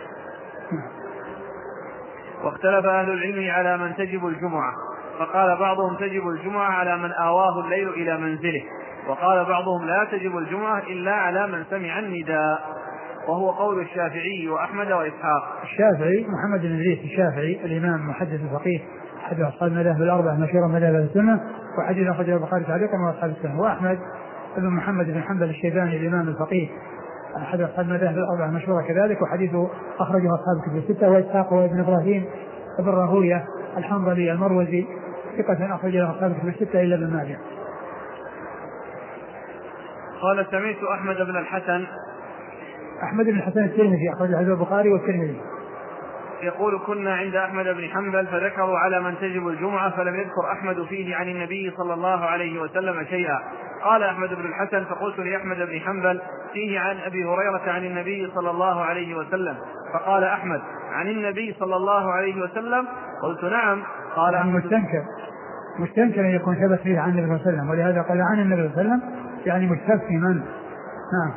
واختلف أهل العلم على من تجب الجمعة، فقال بعضهم تجب الجمعة على من آواه الليل إلى منزله، وقال بعضهم لا تجب الجمعة إلا على من سمع النداء، وهو قول الشافعي وأحمد وإسحاق. الشافعي محمد بن إدريس الشافعي الإمام محدث الفقيه أحد أصحاب المذاهب الأربعة مشهورا مذاهب السنة، وحديث أخرجه البخاري تعليقا وأصحاب السنة. وأحمد بن محمد بن حنبل الشيباني الإمام الفقيه أحد أصحاب المذاهب الأربعة مشهورة كذلك، وحديثه أخرجه أصحاب الكتب الستة. وإسحاق وابن إبراهيم بن راهوية الحنظلي المروزي ثقة أخرجه أصحاب الكتب الستة إلا ابن ماجه. قال سمعت أحمد بن الحسن الترمذي أخرجه البخاري والترمذي يقول كنا عند أحمد بن حنبل فذكروا على من تجب الجمعة فلم يذكر أحمد فيه عن النبي صلى الله عليه وسلم شيئا. قال أحمد بن الحسن فقلت لأحمد بن حنبل فيه عن أبي هريرة عن النبي صلى الله عليه وسلم، فقال أحمد عن النبي صلى الله عليه وسلم؟ قلت نعم. قال أحمد مستنكر أن يكون ثبت فيه عن النبي صلى الله عليه وسلم، ولهذا قال عن النبي صلى الله عليه وسلم يعني مستفهما. نعم.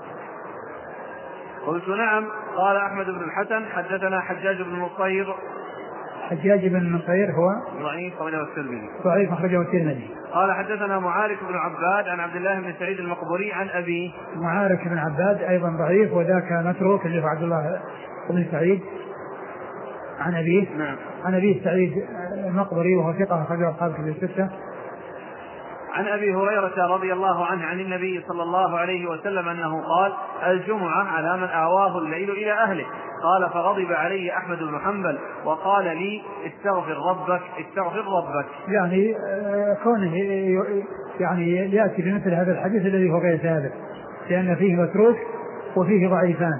قلت نعم. قال أحمد بن الحسن حدثنا حجاج بن نصير هو ضعيف أخرجه الترمذي. قال حدثنا معارك بن عباد عن عبد الله بن سعيد المقبوري عن أبيه. معارك بن عباد أيضا ضعيف، وذاك متروك اللي هو عبد الله بن سعيد عن أبيه. نعم. عن أبيه سعيد المقبري وهو ثقة أخرجه أصحاب الكتب الستة. عن أبي هريرة رضي الله عنه عن النبي صلى الله عليه وسلم أنه قال الجمعة على من آواه الليل إلى أهله. قال فغضب علي أحمد بن حنبل وقال لي استغفر ربك. يعني كونه يعني يأتي بمثل هذا الحديث الذي هو غير ثابت، لأن فيه متروك وفيه ضعيفان.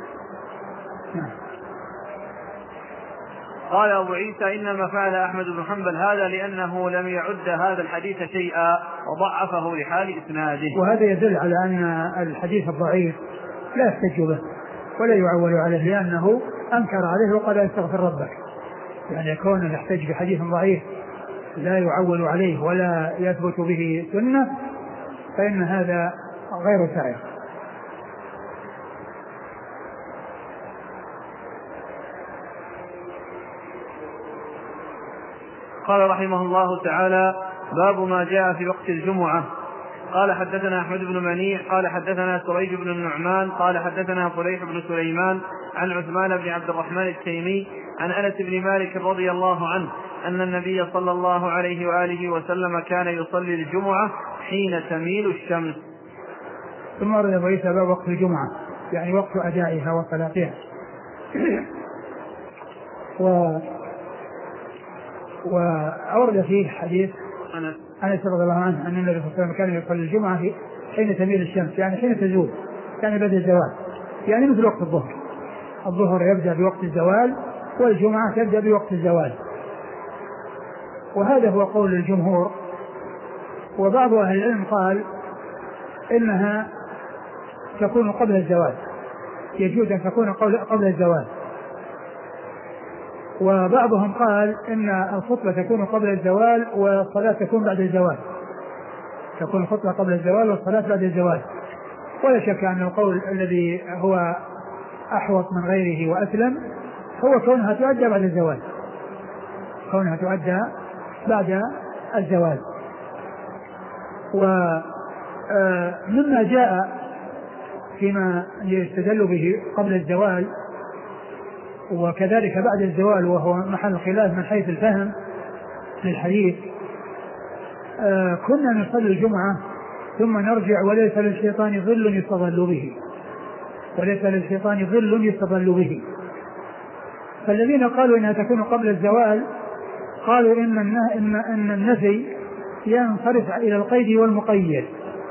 قال أبو عيسى إنما فعل أحمد بن حنبل هذا لأنه لم يعد هذا الحديث شيئا وضعفه لحال إسناده. وهذا يدل على أن الحديث الضعيف لا يحتج به ولا يعول عليه، لأنه أنكر عليه وقال استغفر ربك، يعني يكون يحتج بحديث ضعيف لا يعول عليه ولا يثبت به سنة فإن هذا غير سائغ. قال رحمه الله تعالى: باب ما جاء في وقت الجمعة. قال حدثنا أحمد بن منيع قال حدثنا سريج بن النعمان قال حدثنا فليح بن سليمان عن عثمان بن عبد الرحمن التيمي عن أنس بن مالك رضي الله عنه أن النبي صلى الله عليه وآله وسلم كان يصلي الجمعة حين تميل الشمس. ثم ورد أبو عيسى باب وقت الجمعة يعني وقت أدائها وصلاتها. وأورد فيه حديث أنس رضي الله عنه أن النبي صلى الله عليه وسلم كان يصلي الجمعة حين تميل الشمس يعني حين تزول يعني بعد الزوال يعني مثل وقت الظهر. الظهر يبدأ بوقت الزوال والجمعة تبدأ بوقت الزوال، وهذا هو قول الجمهور. وبعض أهل العلم قال إنها تكون قبل الزوال، يجوز أن تكون قبل الزوال. وبعضهم قال إن الخطبة تكون قبل الزوال والصلاة تكون بعد الزوال، تكون الخطبة قبل الزوال والصلاة بعد الزوال. ولا شك أن القول الذي هو أحوط من غيره وأسلم هو كونها تؤدى بعد الزوال، كونها تؤدى بعد الزوال. ومما جاء فيما يستدل به قبل الزوال وكذلك بعد الزوال وهو محل خلاف من حيث الفهم للحديث، كنا نصلي الجمعة ثم نرجع وليس للشيطان ظل يستظل به، وليس للشيطان ظل يستظل به. فالذين قالوا إنها تكون قبل الزوال قالوا إن النفي ينصرف إلى القيد والمقيد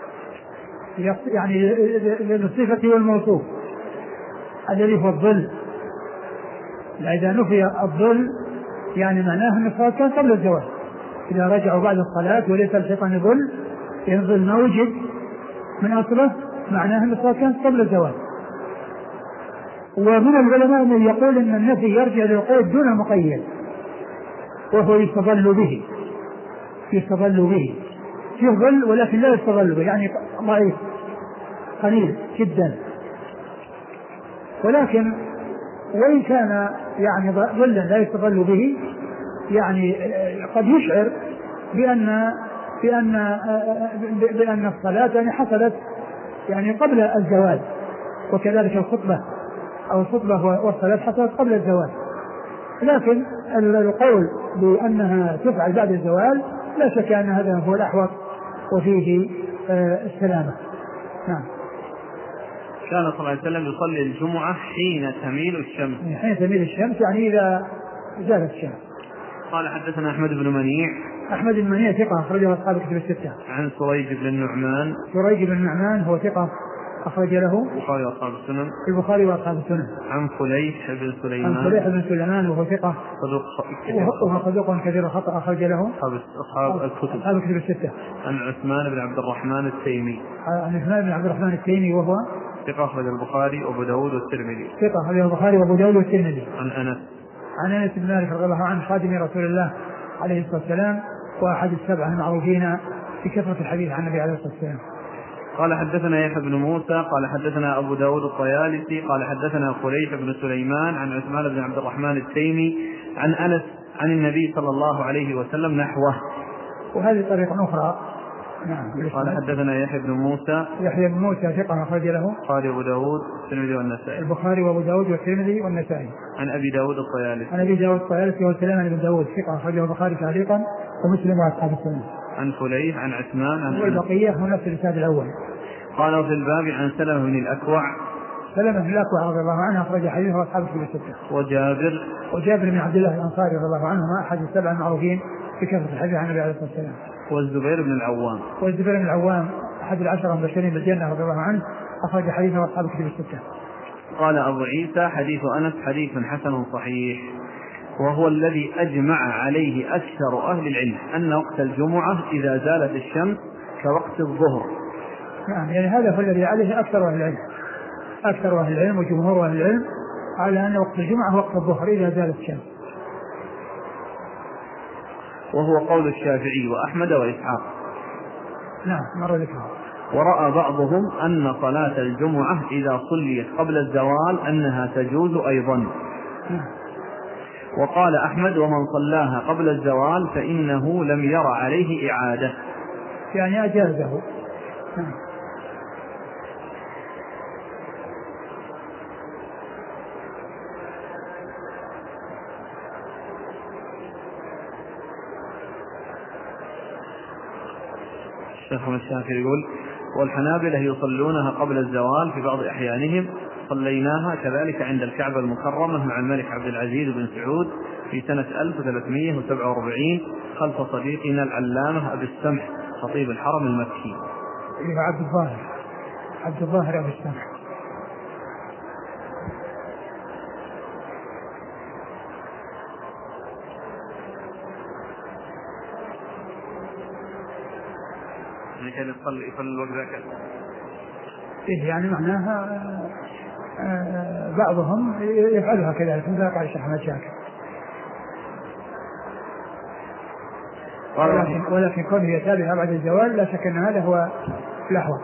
يعني للصفة والموصوف الذي هو الظل. إذا نفي الظل يعني معناه أن الصلاة كان قبل الزوال، إذا رجعوا بعد الصلاة وليس الشيطان ظل ينظل موجد من أصله معناه أن الصلاة كانت قبل الزوال. ومن العلماء من يقول أن النفي يرجع للقيد دون المقيد وهو يستظل به، يستظل به فيه ظل ولكن لا يستظل به يعني ضعيف قليل جدا، ولكن وإن كان يعني ظلا لا يستظل به يعني قد يشعر بأن الصلاة يعني حصلت يعني قبل الزوال، وكذلك الخطبة أو الخطبة والصلاة حصلت قبل الزوال. لكن القول بأنها تفعل بعد الزوال لا شك أن هذا هو الأحوط وفيه السلامة. نعم. كان صلى الله عليه وسلم يصلي الجمعة حين تميل الشمس، حين تميل الشمس يعني إذا زالت الشمس. قال حدثنا أحمد بن منيع. أحمد بن منيع ثقة أخرجه أصحاب الكتب الستة. عن سريج بن النعمان. سريج بن النعمان هو ثقة أخرج له البخاري وأصحاب السنن. البخاري وأصحاب السنن. عن فليح بن سليمان. عن فليح بن سليمان وهو ثقة صدوق كثير خطأ أخرج له أصحاب الكتب الستة. عن عثمان بن عبد الرحمن التيمي. عن عثمان بن عبد الرحمن التيمي وهو ثقة أخرج البخاري وأبو داود والترمذي. ثقة أخرج البخاري وأبو داود والترمذي. عن أنس بن مالك رضي الله عنه خادم رسول الله عليه الصلاة والسلام وأحد السبعة المعروفين بكثرة الحديث عن النبي عليه الصلاة والسلام. قال حدثنا يحيى بن موسى قال حدثنا أبو داود الطيالسي قال حدثنا فليح بن سليمان عن عثمان بن عبد الرحمن التيمي عن أنس عن النبي صلى الله عليه وسلم نحوه. وهذه طريقة أخرى. نعم. قال حدثنا يحيى بن موسى ثقة أخرج له البخاري وأبو داود والترمذي والنسائي. البخاري وأبو داود والترمذي والنسائي. عن أبي داود الطيالسي وسليمان بن داود ثقة أخرجه البخاري تعليقا ومسلم وأصحاب السنن. عن فليح عن عثمان والبقية هو نفس الإسناد الأول. قال في الباب عن سلمة بن الأكوع. سلمة بن الأكوع رضي الله عنه أخرج حديثه أصحاب الكتب الستة. وجابر بن عبد الله الأنصاري رضي الله عنهما أحد السبعة المعروفين بكثرة الحديث عن النبي عليه الصلاة والسلام. والزبير بن العوام أحد العشرة المبشرين بالجنة رضي الله عنه أخرج حديثه أصحاب الكتب الستة. قال أبو عيسى حديث أنس حديث حسن صحيح، وهو الذي أجمع عليه أكثر أهل العلم أن وقت الجمعة إذا زالت الشمس كوقت الظهر. نعم يعني هذا هو الذي عليه أكثر أهل العلم وجمهور أهل العلم على أن وقت الجمعة وقت الظهر إذا زالت الشمس. وهو قول الشافعي وأحمد وإسحاق. نعم مر ذكره. ورأى بعضهم أن صلاة الجمعة إذا صليت قبل الزوال أنها تجوز أيضا. وقال أحمد ومن صلاها قبل الزوال فإنه لم ير عليه إعادة، يعني أجازه. الشيخ الشافعي يقول والحنابلة يصلونها قبل الزوال في بعض أحيانهم، صليناها كذلك عند الكعبة المكرمة مع الملك عبد العزيز بن سعود في سنة 1347 خلف صديقنا العلامة أبي السمح خطيب الحرم المكي. عبد الظاهر أبي السمح. كان يصلي الوقت ذاك يعني معناها بعضهم يفعلها كذلك مثل قال الشيخ أحمد شاكر، ولكن كونه يتابعها بعد الزوال لا شك أن هذا هو الأحوط.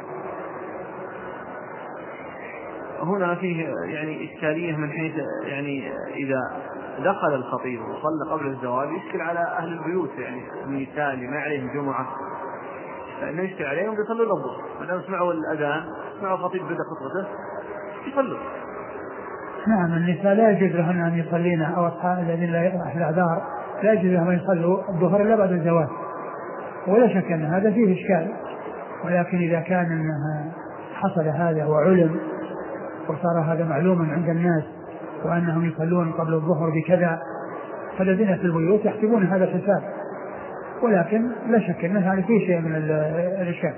هنا فيه يعني إشكالية من حيث يعني إذا دخل الخطيب وصلى قبل الزوال يشكل على أهل البيوت، يعني النساء اللي ما عليهم جمعة فإنه يشكل عليهم يصلوا الظهر، ما دام سمعوا الأذان سمعوا الخطيب بدأ خطبته يصلوا. نعم النساء لا يجوز لهن أن يصلين أو أصحاب الذين لا يقرأ الأعذار لا يجوز لهم أن يصلوا الظهر إلا بعد الزوال، ولا شك أن هذا فيه إشكال. ولكن إذا كان أنها حصل هذا وعلم وصار هذا معلوما عند الناس وأنهم يصلون قبل الظهر بكذا فالذين في البيوت يحسبون هذا الحساب، ولكن لا شك أن هذا فيه شيء من الإشكال.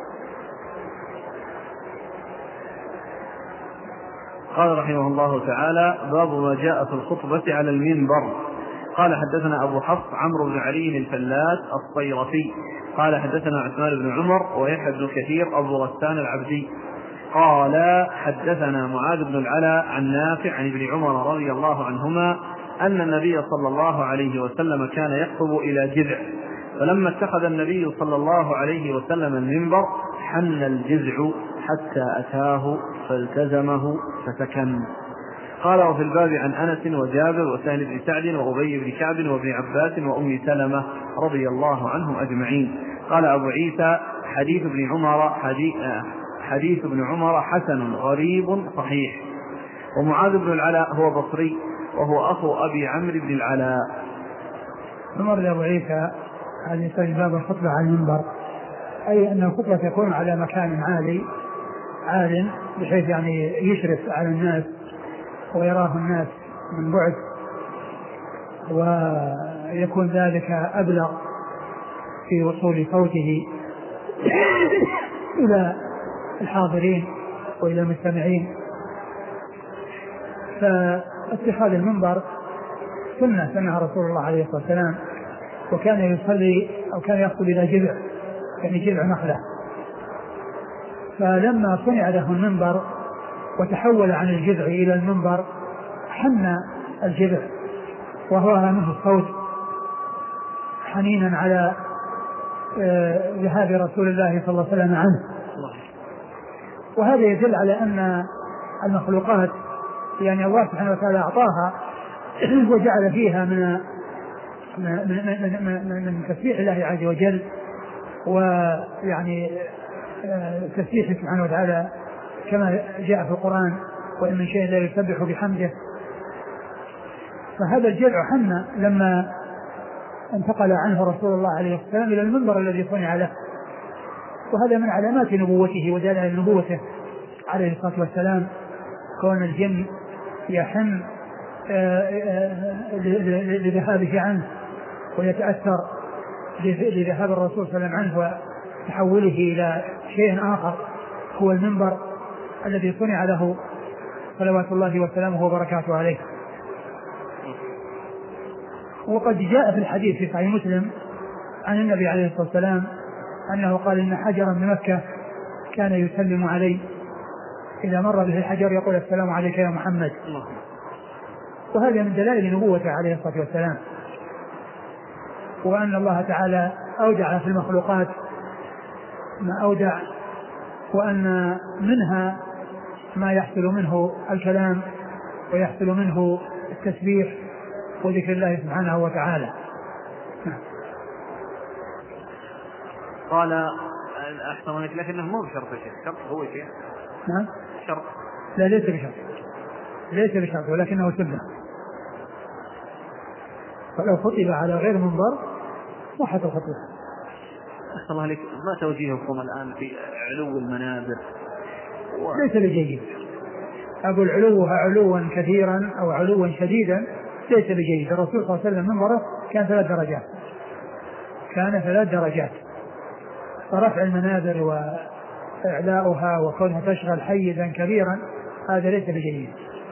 قال رحمه الله تعالى باب ما جاء في الخطبة على المنبر. قال حدثنا أبو حفص عمرو بن علي الفلاس الصيرفي قال حدثنا عثمان بن عمر ويحيى بن كثير أبو غسان العبدي قال حدثنا معاذ بن العلاء عن نافع عن ابن عمر رضي الله عنهما أن النبي صلى الله عليه وسلم كان يخطب إلى جذع، فلما اتخذ النبي صلى الله عليه وسلم المنبر حن الجذع حتى أتاه فالتزمه فسكن. قال وفي الباب عن أنس وجابر وسهل بن سعد وأبي بن كعب وابن عباس وأم سلمة رضي الله عنهم أجمعين. قال أبو عيسى حديث ابن عمر حسن غريب صحيح. ومعاذ بن العلاء هو بصري وهو أخو أبي عمرو بن العلاء. عمر أبو عيسى هذه باب الخطبة على المنبر، أي أن الخطبة تكون على مكان عال بحيث يعني يشرف على الناس ويراه الناس من بعد، ويكون ذلك أبلغ في وصول صوته إلى الحاضرين وإلى المستمعين. فاتخاذ المنبر سنة رسول الله عليه الصلاة والسلام، وكان يصلي أو كان يخطب إلى جذع يعني جذع نخلة، فلما صنع له المنبر وتحول عن الجذع إلى المنبر حن الجذع وهو منه الصوت حنينا على ذهاب رسول الله صلى الله عليه وسلم عنه. وهذا يدل على أن المخلوقات يعني الله سبحانه وتعالى أعطاها وجعل فيها من تسبيح الله عز وجل، ويعني تسبيحه سبحانه وتعالى كما جاء في القرآن وإن من شيء لا يسبح بحمده. فهذا الجذع حن لما انتقل عنه رسول الله عليه الصلاة والسلام إلى المنبر الذي صنع له، وهذا من علامات نبوته ودلائل نبوته عليه الصلاة والسلام، كون الجن يحن لذهابه عنه ويتأثر لذهاب الرسول صلى الله عليه وسلم عنه وتحوله إلى شيء آخر هو المنبر الذي صنع له صلوات الله وسلامه وبركاته عليه. وقد جاء في الحديث في صحيح مسلم عن النبي عليه الصلاة والسلام أنه قال إن حجرا بمكة كان يسلم عليه إذا مر به الحجر يقول السلام عليك يا محمد، وهذا من دلائل نبوته عليه الصلاة والسلام. وأن الله تعالى أودع في المخلوقات ما أودع، وأن منها ما يحصل منه الكلام ويحصل منه التسبيح وذكر الله سبحانه وتعالى. قال أحسن لك لكنه مو بشرط شيء، شرط هو شيء. نعم شرط. لا ليس بشرط، ليس بشرط ولكنه سنة. فلو خطب على غير منبر صحت الخطبة. أحسن الله عليك، ما توجيهكم الآن في علو المنابر؟ ليس بجيد. أقول علوها علوا كثيرا أو علوا شديدا ليس بجيد. الرسول صلى الله عليه وسلم منبره كان 3 درجات، كان 3 درجات. فرفع المنابر وإعلاؤها وكونها تشغل حيزا كبيرا هذا ليس بجيد.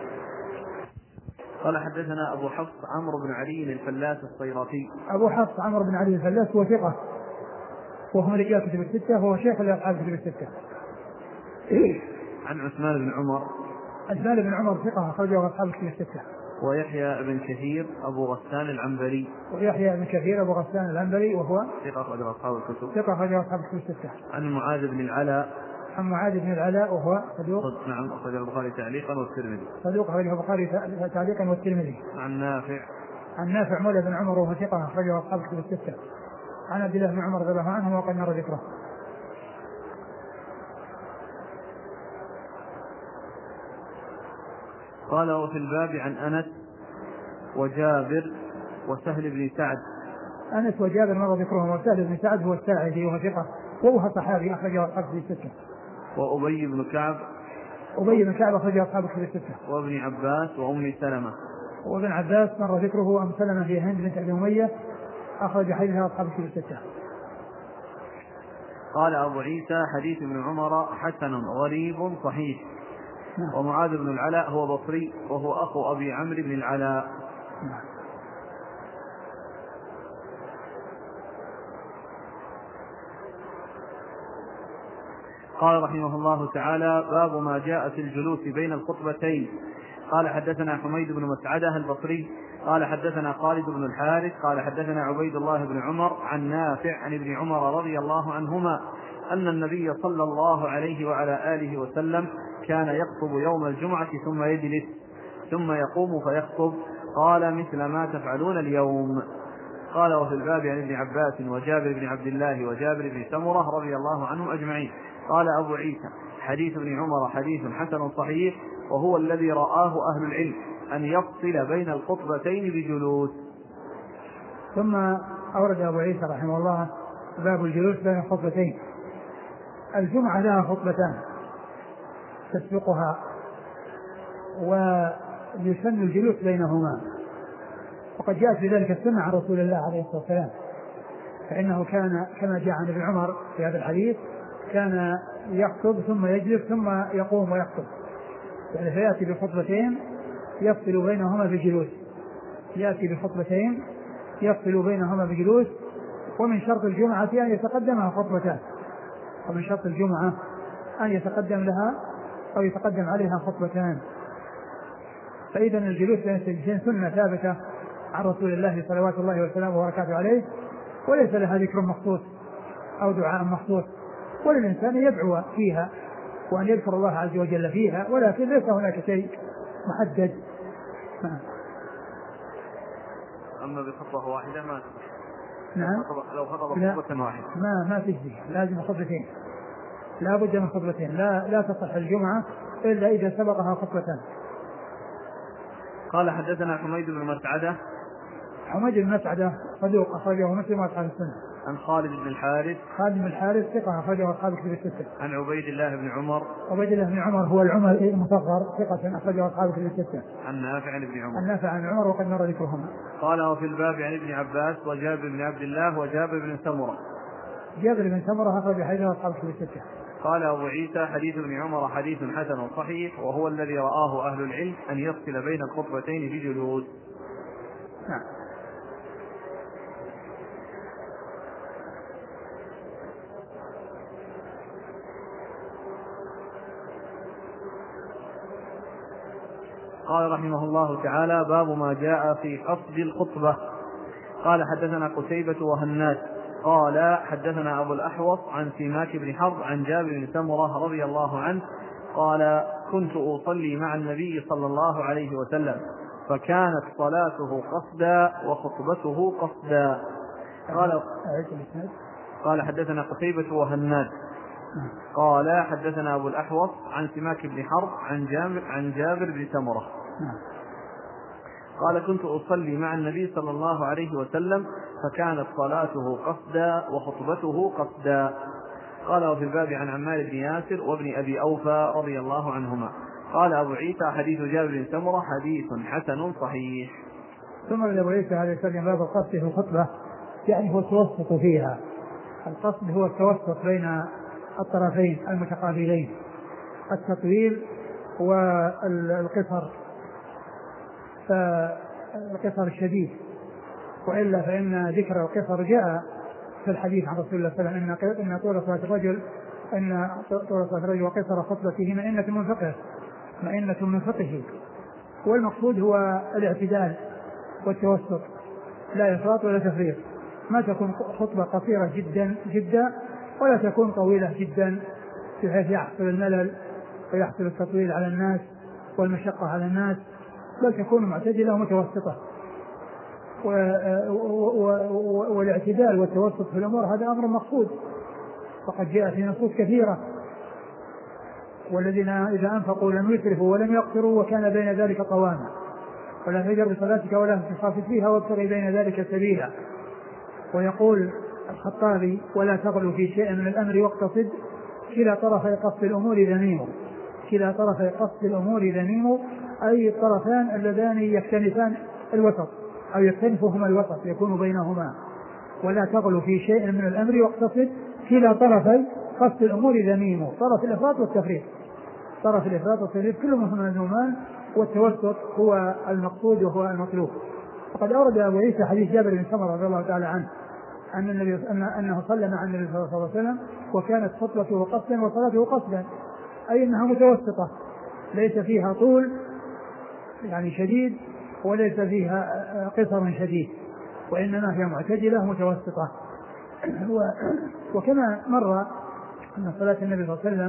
قال حدثنا أبو حفص عمرو بن علي الفلاس الصيرافي. أبو حفص عمرو بن علي الفلاس هو ثقة، وهو من رجال كتب الستة، وهو شيخ لأصحاب كتب الستة. عن عثمان بن عمر. عثمان بن عمر ثقة أخرجه أصحاب كتب الستة. ويحيى بن كثير أبو غسان العنبري. ويحيى بن كثير أبو غسان العنبري وهو ثقة أخرجه أصحاب الكتب. ثقة أخرجه أصحاب كتب الستة. عن معاذ بن العلاء. عن معاذ بن العلاء وهو صدوق. نعم أخرجه البخاري تعليقا والترمذي. صدوق أخرجه البخاري تعليقا والترمذي. عن نافع. عن نافع مولى بن عمر وهو ثقة أخرجه أصحاب كتب الستة. عن عبد الله بن عمر رضي الله عنه وقد مر ذكره. قال وفي الباب عن أنس وجابر وسهل بن سعد. أنس وجابر مر ذكرهم، وسهل بن سعد هو الساعدي وهو ثقة وهو صحابي أخرجه أصحاب كتب الستة. وأبي بن كعب. أبي بن كعب أخرجه أصحاب كتب الستة. وابن عباس وأم سلمة. وابن عباس مر ذكره. أم سلمة في هند بنت أبي أمية أخرج حديثها أصحاب كتب الستة. قال أبو عيسى حديث ابن عمر حسن غريب صحيح. ومعاذ بن العلاء هو بصري وهو أخو أبي عمرو بن العلاء. قال رحمه الله تعالى باب ما جاء في الجلوس بين الخطبتين. قال حدثنا حميد بن مسعدة البصري قال حدثنا خالد بن الحارث قال حدثنا عبيد الله بن عمر عن نافع عن ابن عمر رضي الله عنهما أن النبي صلى الله عليه وعلى آله وسلم كان يخطب يوم الجمعة ثم يجلس ثم يقوم فيخطب. قال مثل ما تفعلون اليوم. قال وفي الباب عن ابن عباس وجابر بن عبد الله وجابر بن سمرة رضي الله عنهم أجمعين. قال أبو عيسى حديث ابن عمر حديث حسن صحيح وهو الذي رآه أهل العلم أن يفصل بين الخطبتين بجلوس. ثم أورد أبو عيسى رحمه الله باب الجلوس بين الخطبتين. الجمعة لها خطبتان تسبقها ويسن الجلوس بينهما، وقد جاءت بذلك السنة عن رسول الله عليه الصلاة والسلام، فإنه كان كما جاء عن ابن عمر في هذا الحديث كان يخطب ثم يجلس ثم يقوم ويخطب، يعني فيأتي بخطبتين يفصل بينهما بجلوس، يأتي بخطبتين يفصل بينهما بجلوس. ومن شرط الجمعة أن يتقدمها خطبتان، ومن شرط الجمعة أن يتقدم لها أو يتقدم عليها خطبتان. فإذا الجلوس بين السجدتين سنة ثابتة عن رسول الله صلوات الله وسلامه وبركاته عليه، وليس لها ذكر مخصوص أو دعاء مخصوص، وللإنسان يدعو فيها وأن يذكر الله عز وجل فيها، ولكن ليس هناك شيء محدد. أما بخطبة واحدة ما نعم لو خطب خطبة واحدة ما تجزي، لازم خطبتين، لا بد من خطبتين، لا تصح الجمعة إلا إذا سبقها خطبتان. قال حدثنا حميد بن مسعدة. حميد بن مسعدة صدوق أخرجه مسلم وأصحاب السنة. عن خالد بن الحارث. خالد بن الحارث ثقة أخرجه أصحاب الكتب الستة. عن عبيد الله بن عمر. عبيد الله بن عمر هو العمري المصغر ثقة أخرجه أصحاب الكتب الستة. عن نافع عن ابن عمر. عن نافع عن عمر وقد مر ذكرهما. قال وفي الباب عن ابن عباس وجابر بن عبد الله وجابر بن سمرة. جابر بن سمرة أخرج حديثه أصحاب الكتب الستة. قال أبو عيسى حديث ابن عمر حديث حسن صحيح وهو الذي رآه أهل العلم أن يفصل بين الخطبتين بجلوس. نعم. قال رحمه الله تعالى باب ما جاء في قصد الخطبة. قال حدثنا قتيبة وهناد قال حدثنا أبو الأحوص عن سماك بن حرب عن جابر بن سمرة رضي الله عنه قال كنت أصلي مع النبي صلى الله عليه وسلم فكانت صلاته قصدا وخطبته قصدا. قال حدثنا قتيبة وهناد قال حدثنا أبو الأحوص عن سماك بن حرب عن جابر بن سمرة قال كنت أصلي مع النبي صلى الله عليه وسلم فكانت صلاته قصدا وخطبته قصدا. قال وفي الباب عن عمار بن ياسر وابن أبي أوفى رضي الله عنهما. قال أبو عيسى حديث جابر بن سمرة حديث حسن صحيح. ثم أبو عيسى هذا يسمى باب القصد في الخطبة، يعني هو التوسط فيها. القصد هو التوسط بين الطرفين المتقابلين، التطويل والقصر، القصر الشديد. وإلا فإن ذكر القصر جاء في الحديث عن رسول الله صلى الله عليه وسلم إن طول صلاة الرجل وقصر خطبته مئنة من فقهه. والمقصود هو الاعتدال والتوسط، لا إفراط ولا تفريط. ما تكون خطبة قصيرة جدا ولا تكون طويلة جدا بحيث يحصل الملل ويحصل التطويل على الناس والمشقة على الناس، بل تكون معتدلة ومتوسطة. والاعتدال والتوسط في الأمور هذا أمر مقصود، فقد جاء في نصوص كثيرة: والذين إذا أنفقوا لم يسرفوا ولم يقتروا وكان بين ذلك قواما، ولا تجر بصلاتك ولا تخافت فيها وابتغي بين ذلك سبيلا. ويقول الخطابي: ولا تغلوا في شيء من الأمر واقتصد، كلا طرفي قصد الأمور ذميم. كلا طرفي قصد الأمور ذميم، أي الطرفان اللذان يكتنفان الوسط أو يكتنفهما الوسط يكون بينهما. ولا تغلوا في شيء من الأمر واقتصد، كلا طرفي قصد الأمور ذميم. طرف الإفراط والتفريط، طرف الإفراط والتفريط كلهم مذمومان، والتوسط هو المقصود وهو المطلوب. وقد أورد أبو عيسى حديث جابر بن سمرة رضي الله تعالى عنه أنه صلى مع النبي صلى الله عليه وسلم وكانت خطبته قصدا وصلاته قصدا، أي أنها متوسطة ليس فيها طول يعني شديد وليس فيها قصر شديد، وإنما هي معتدلة متوسطة. وكما مر أن صلاة النبي صلى الله عليه وسلم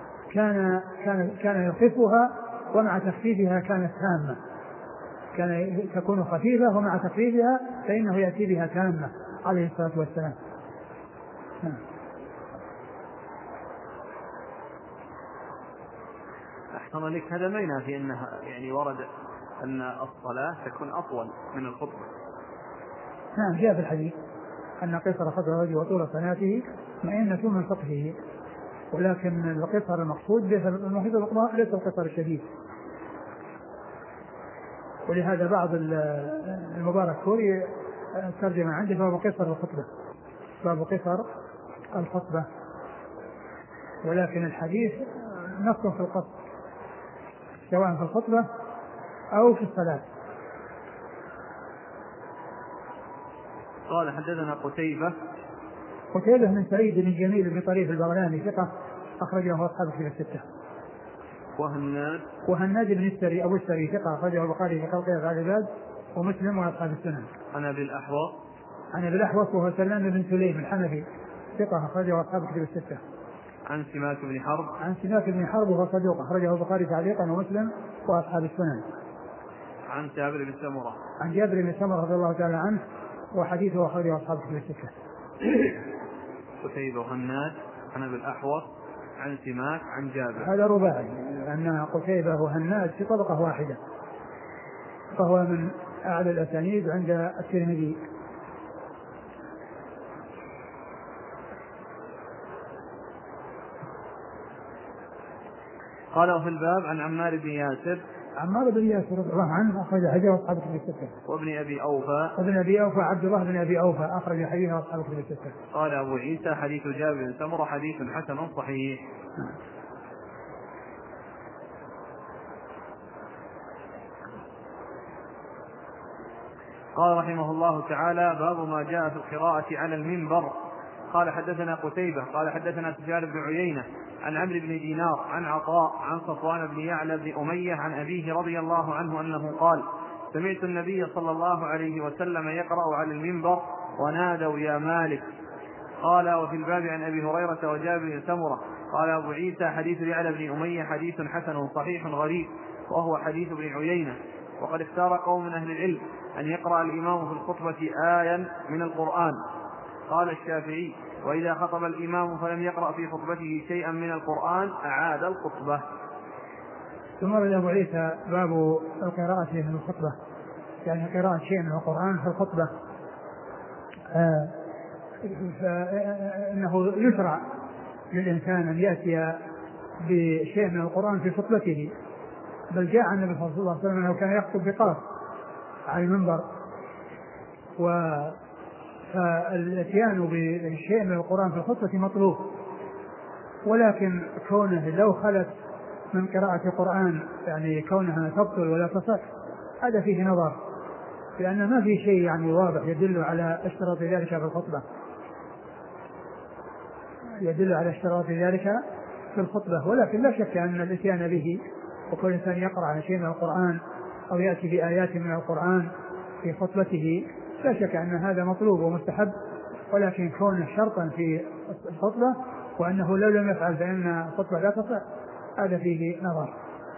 كان يخفها ومع تخفيفها كانت تامة، كان تكون خفيفة ومع تخفيفها فإنه يأتي بها تامة عليه الصلاة والسلام. أحسن لك، هذا ما ينافي أنها يعني ورد أن الصلاة تكون أطول من الخطبة. نعم، جاء في الحديث أن قصر خطبة الرجل وطول صلاته مئنة من فقهه، ولكن القصر المقصود ليس القصر الشديد. ولهذا بعض المبارك فوري ترجمة عنده باب قصر الخطبة، باب قصر الخطبة، ولكن الحديث نص في القصر سواء في الخطبة أو في الصلاة. قال حدثنا قتيبة من سعيد بن جميل بن طريف البغلاني ثقة أخرجه أصحاب الكتب الستة. وهناد بن السري أبو السري ثقة أخرجه البخاري في خلق أفعال العباد ومسلم وأصحاب السنن. عن أبي الأحوص وهو سلام بن سليم الحنفي ثقة أخرجه أصحاب الكتب الستة. عن سماك بن حرب وهو صدوق أخرجه البخاري تعليقا ومسلم وأصحاب السنن. عن جابر بن سمرة رضي الله تعالى عنه وحديثه أخرجه أصحاب الكتب الستة. قتيبة وهناد عن أبي الأحوص عن سماك عن جابر. هذا رباعي، لأن قتيبة وهناد في طبقة واحدة، فهو من أعلى الأسانيد عند الترمذي. قال وفي الباب عن عمار بن ياسر رضي الله عنه أخرج حديثه أصحاب الكتب الستة. وابن أبي أوفى عبد الله بن أبي أوفى أخرج حديثه أصحاب الكتب الستة. قال أبو عيسى حديث جابر بن سمرة حديث حسن صحيح. قال رحمه الله تعالى: باب ما جاء في القراءة على المنبر. قال حدثنا قتيبة قال حدثنا سفيان بن عيينة عن عمرو بن دينار عن عطاء عن صفوان بن يعلى بن أمية عن أبيه رضي الله عنه أنه قال: سمعت النبي صلى الله عليه وسلم يقرأ على المنبر ونادوا يا مالك. قال وفي الباب عن أبي هريرة وجابر بن سمرة. قال أبو عيسى حديث يعلى بن أمية حديث حسن صحيح غريب وهو حديث ابن عيينة. وقد اختار قوم من أهل العلم أن يقرأ الإمام في الخطبة آية من القرآن. قال الشافعي وإذا خطب الإمام فلم يقرأ في خطبته شيئا من القرآن أعاد الخطبة. ثم رد أبو عيسى باب القراءة من الخطبة، يعني قراءة شيء من القرآن في الخطبة. فإنه يشرع للإنسان أن يأتي بشيء من القرآن في خطبته، بل جاء عن النبي صلى الله عليه وسلم أنه كان يخطب بقاف على المنبر. فالاتيان بشيء من القرآن في الخطبة مطلوب، ولكن كونه لو خلت من قراءة القرآن يعني كونها تبطل ولا تصح هذا فيه نظر، لأن ما في شيء يعني واضح يدل على اشتراط ذلك في الخطبة، يدل على اشتراط ذلك في الخطبة. ولكن لا شك أن الاتيان به وكل إنسان يقرأ شيء من القرآن أو يأتي بآيات من القرآن في خطبته لا شك أن هذا مطلوب ومستحب، ولكن كونه شرطا في الخطبة وأنه لو لم يفعل فإن الخطبة لا تصح هذا فيه نظر.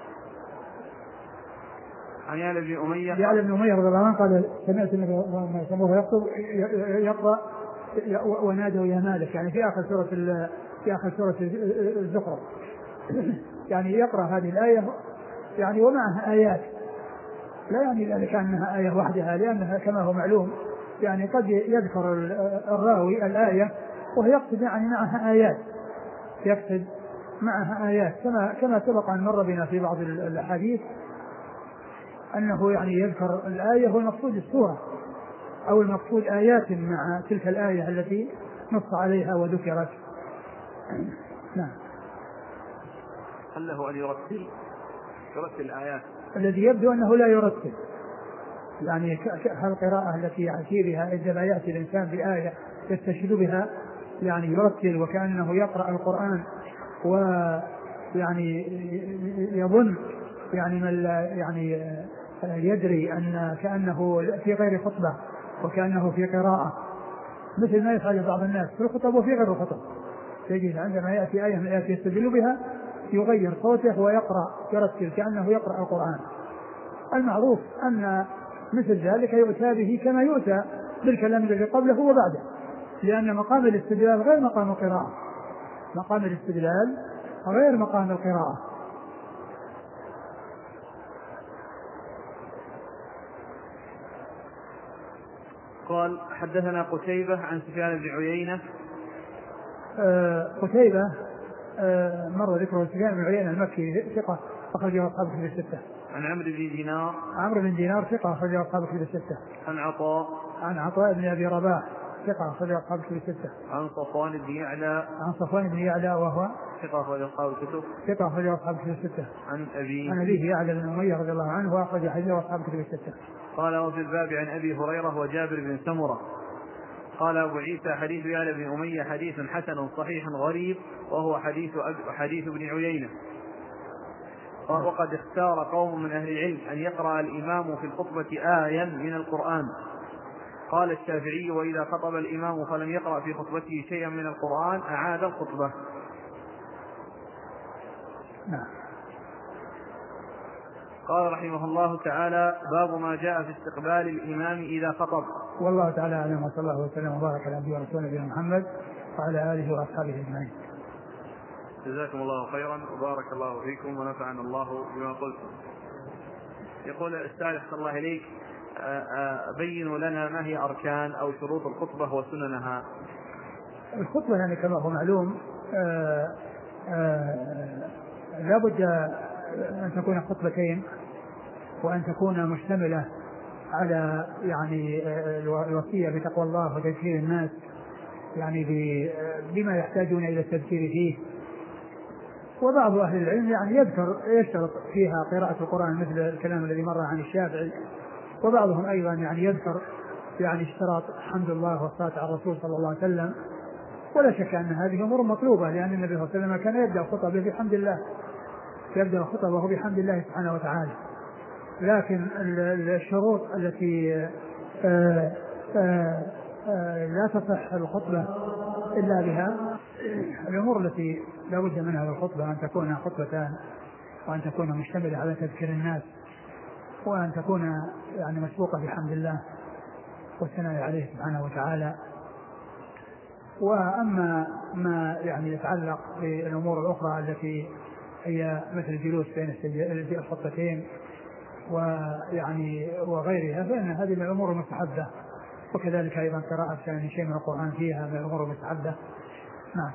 عن يعلى بن أمية رضي الله عنه قال سمعت النبي صلى يخطب يقرأ ونادوا يا مالك، يعني في آخر سورة الزخرف يعني يقرأ هذه الآية يعني ومعها آيات، لا يعني ذلك أنها آية وحدها، لأنها كما هو معلوم يعني قد يذكر الراوي الآية ويقصد يعني معها آيات، يقصد معها آيات كما سبق أن مر بنا في بعض الأحاديث أنه يعني يذكر الآية والمقصود السورة أو المقصود آيات مع تلك الآية التي نص عليها وذكرت. نعم. هل له أن يرتل الآيات؟ الذي يبدو أنه لا يرتل، يعني القراءة التي يأتي بها عندما يأتي الإنسان بآية يستشهد بها يعني يرتل وكأنه يقرأ القرآن، ويعني يظن يعني من يعني يدري أن كأنه في غير خطبة وكأنه في قراءة، مثل ما يفعل بعض الناس في الخطب وفي غير الخطب. تجد عندما يأتي آية من الآيات يستدل بها يغير صوته ويقرأ يرتل كأنه يقرأ القرآن. المعروف أن مثل ذلك يؤتى به كما يؤتى بالكلام الذي قبله وبعده، لأن مقام الاستدلال غير مقام القراءة، مقام الاستدلال غير مقام القراءة. قال حدثنا قتيبة عن سفيان بن عيينة. قتيبة مر ذكره سفيان بن عيينة المكي ثقة أخرجه أصحاب الكتب الستة. عن عمرو بن دينار ثقة أخرجه أصحاب الكتب الستة. عن عطاء بن أبي رباح ثقة أخرجه أصحاب الكتب الستة. عن صفوان بن يعلى وهو ثقة أخرجه أصحاب الكتب الستة. عن أبيه يعلى بن أمية رضي الله عنه وأخرج حديثه أصحاب الكتب الستة. قال وفي الباب عن أبي هريرة وجابر بن سمرة. قال أبو عيسى حديث يعلى بن أمية حديث حسن صحيح غريب وهو حديث ابن عيينة. وقد اختار قوم من أهل العلم أن يقرأ الإمام في الخطبة آية من القرآن. قال الشافعي وإذا خطب الإمام فلم يقرأ في خطبته شيئا من القرآن أعاد الخطبة. قال رحمه الله تعالى باب ما جاء في استقبال الإمام إذا خطب. والله تعالى أعلم، وصلى الله وسلم وبارك على نبينا ورسولنا محمد وعلى آله وأصحابه أجمعين. جزاكم الله خيرا وبارك الله فيكم ونفعنا الله بما قلتم. يقول السائل أحسن الله إليك بينوا لنا ما هي أركان أو شروط الخطبة وسننها. الخطبة يعني كما هو معلوم لا بد أن تكون خطبتين وأن تكون مشتملة على يعني الوصية بتقوى الله وتذكير الناس يعني بما يحتاجون إلى التذكير فيه. وبعض أهل العلم يعني يشترط فيها قراءة القرآن مثل الكلام الذي مر عن الشافعي، وبعضهم أيضا يعني يذكر يعني اشتراط حمد الله والصلاة على الرسول صلى الله عليه وسلم. ولا شك أن هذه أمور مطلوبة، لأن النبي صلى الله عليه وسلم كان يبدأ خطبه بحمد الله، يبدأ خطبه بحمد الله سبحانه وتعالى. لكن الشروط التي لا تصح الخطبة إلا بها، الأمور التي لا بد منها للخطبة أن تكون خطبتان، وأن تكون مشتملة على تذكير الناس، وأن تكون يعني مسبوقة بحمد الله والثناء عليه سبحانه وتعالى. وأما ما يعني يتعلق بالأمور الأخرى التي هي مثل الجلوس بين الخطبتين ويعني وغيرها، فإن هذه من الأمور المستحبة، وكذلك أيضا قراءة شيء من القرآن فيها من الأمور المستحبة. نعم.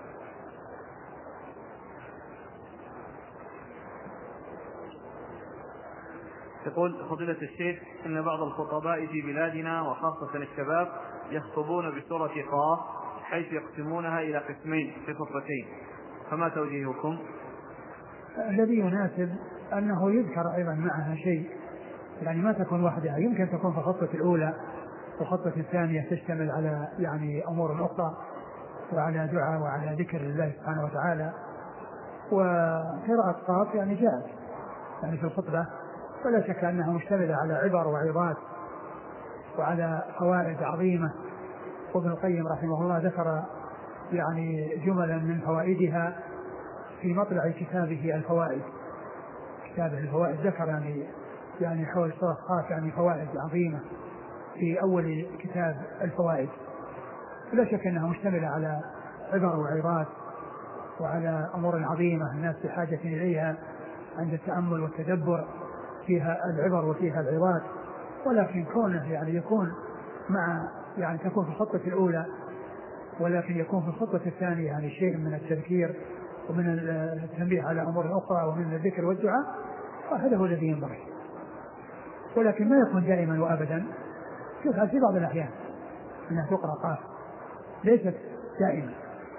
يقول فضيلة الشيخ إن بعض الخطباء في بلادنا وخاصة الشباب يخطبون بسورة قاف حيث يقسمونها إلى قسمين في خطبتين، فما توجيهكم؟ الذي يناسب أنه يذكر أيضا معها شيء، يعني ما تكون وحدها، يمكن تكون في الخطبة الأولى، والخطبة الثانية تشتمل على يعني أمور أخرى وعلى دعاء وعلى ذكر الله سبحانه وتعالى. وقراءة قاف يعني جاءت يعني في الخطبة، ولا شك أنها مشتملة على عبر وعظات وعلى فوائد عظيمة. وابن القيم رحمه الله ذكر يعني جملا من فوائدها في مطلع كتابه الفوائد، كتابه الفوائد ذكر يعني حول سورة قاف يعني فوائد عظيمة في أول كتاب الفوائد. لا شك أنها مشتملة على عبر وعظات وعلى أمور عظيمة الناس بحاجة إليها عند التأمل والتدبر، فيها العبر وفيها العظات. ولكن كونه يعني يكون مع يعني تكون في الخطبة الأولى، ولكن يكون في الخطبة الثانية يعني شيء من التذكير ومن التنبيه على أمور أخرى ومن الذكر والدعاء، هذا هو الذي ينبغي. ولكن ما يكون دائما وأبدا، في بعض الأحيان أنها تقرأ قاف، ليست دائما.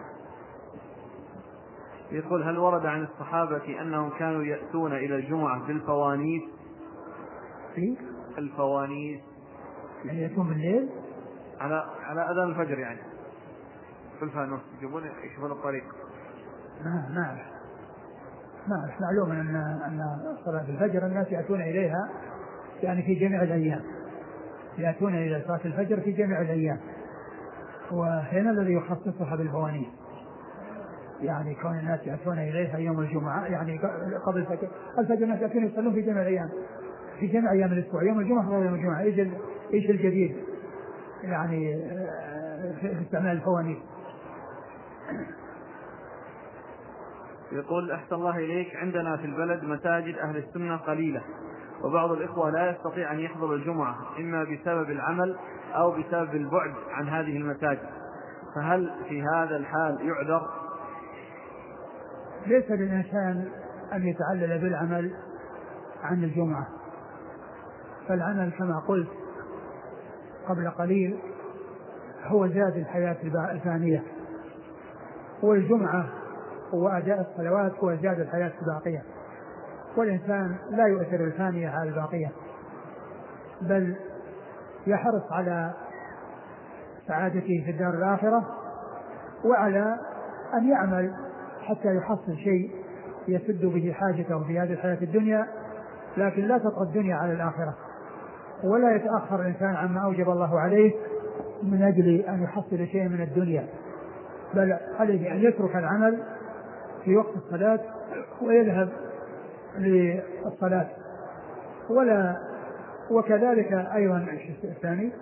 يقول هل ورد عن الصحابة أنهم كانوا يأتون إلى الجمعة بالفوانيس؟ في الفوانيس يعني يأتون بالليل على أذان الفجر، يعني في الفانوس يشوفون الطريق. ما أعرف. معلوم أن صلاة الفجر الناس يأتون إليها يعني في جميع الأيام، يأتون إلى صلاة الفجر في جميع الأيام، وهنا الذي يخصصها بالفوانيس، يعني كون الناس يأتون إليها يوم الجمعة يعني قبل الفجر الناس يأتون يصلون في جميع الأيام، في جميع أيام الأسبوع، يوم الجمعة غير يوم الجمعة. إيش الجديد يعني في استعمال الفوانيس؟ يقول أحسن الله إليك، عندنا في البلد مساجد أهل السنة قليلة، وبعض الإخوة لا يستطيع أن يحضر الجمعة إما بسبب العمل أو بسبب البعد عن هذه المساجد، فهل في هذا الحال يعذر؟ ليس للإنسان أن يتعلل بالعمل عن الجمعة، فالعمل كما قلت قبل قليل هو زاد الحياة الفانية، والجمعة وأداء الصلوات هو زاد الحياة الباقية، والإنسان لا يؤثر الفانية على الباقية، بل يحرص على سعادته في الدار الآخرة، وعلى أن يعمل حتى يحصل شيء يسد به حاجته في هذه الحياة الدنيا، لكن لا تطغى الدنيا على الآخرة، ولا يتأخر الإنسان عما أوجب الله عليه من أجل أن يحصل شيء من الدنيا، بل عليه أن يترك العمل في وقت الصلاة ويذهب للصلاة. وكذلك أيضا الثاني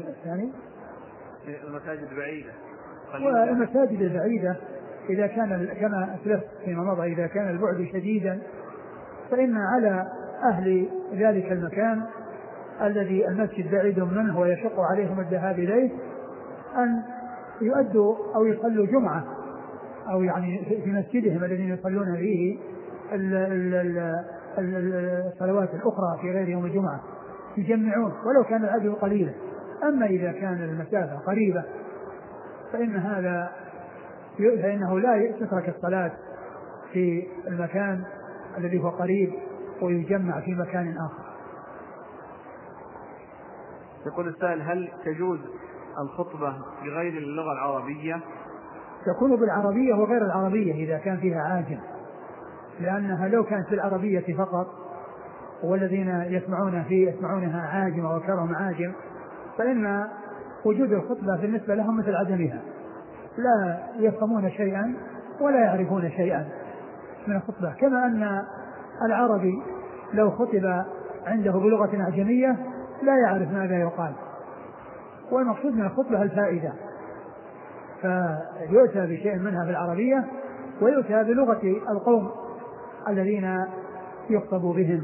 المساجد بعيدة، والمساجد البعيدة إذا كان كما أسلفت فيما مضى إذا كان البعد شديدا، فإن على أهل ذلك المكان الذي المسجد بعيد منه ويشق عليهم الذهاب إليه أن يؤدوا أو يصلوا جمعة، أو يعني في مسجدهم الذين يصلون فيه الصلوات الأخرى في غير يوم الجمعة، يجمعون ولو كان العدد قليلا. أما إذا كان المسافة قريبة فإنه لا تترك الصلاة في المكان الذي هو قريب ويجمع في مكان آخر. يقول السائل هل تجوز الخطبة بغير اللغة العربية؟ تكون بالعربية وغير العربية إذا كان فيها عاجم، لأنها لو كانت بالعربية فقط والذين يسمعونها عاجم وأكثرهم عاجم، فإن وجود الخطبة بالنسبة لهم مثل عدمها، لا يفهمون شيئا ولا يعرفون شيئا من الخطبة. كما أن العربي لو خطب عنده بلغة أعجمية لا يعرف ماذا يقال، والمقصود من الخطبة الفائدة، فيؤتى بشيء منها في العربية ويؤتى بلغة القوم الذين يخطب بهم.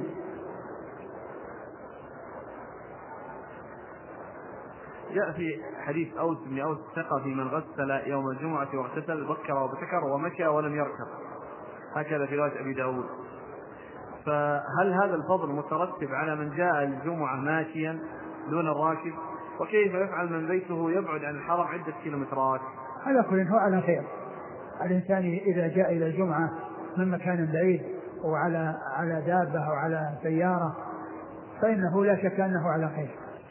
جاء في حديث أوس بن أوس الثقفي في من غسل يوم الجمعة واغتسل بكر وابتكر ومشى ولم يركب، هكذا في رواية أبي داود. فهل هذا الفضل مترتب على من جاء الجمعة ماشيا دون الراكب؟ وكيف يفعل من بيته يبعد عن الحرم عدة كيلومترات؟ على كل هو على خير. الإنسان إذا جاء إلى الجمعة من مكان بعيد وعلى دابة أو على سيارة فإنه لا شك أنه على خير.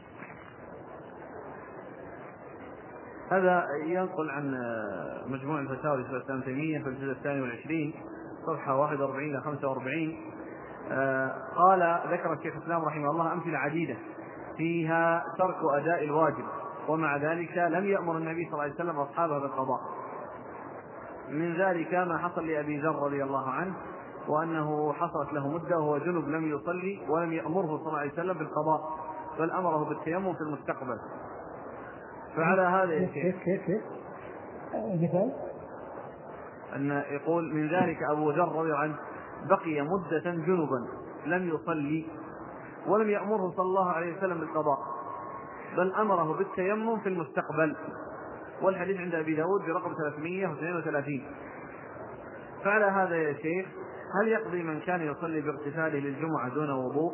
هذا ينقل عن مجموع الفتاوى لشيخ الإسلام ابن تيمية في الجزء 22 صفحة 41 إلى 45. قال ذكر الشيخ الإسلام رحمه الله أمثلة عديدة فيها ترك أداء الواجب، ومع ذلك لم يأمر النبي صلى الله عليه وسلم أصحابه بالقضاء. من ذلك ما حصل لأبي ذر رضي الله عنه، وأنه حصلت له مدة وهو جنب لم يصلي ولم يأمره صلى الله عليه وسلم بالقضاء، بل أمره بالتيمم في المستقبل. فعلى هذا كيف مثال أن يقول من ذلك أبو ذر رضي الله عنه بقي مدة جنبا لم يصلي ولم يأمره صلى الله عليه وسلم بالقضاء، بل أمره بالتيمم في المستقبل، والحديث عند أبي داود برقم 332. فعلى هذا يا شيخ هل يقضي من كان يصلي باغتساله للجمعة دون وضوء؟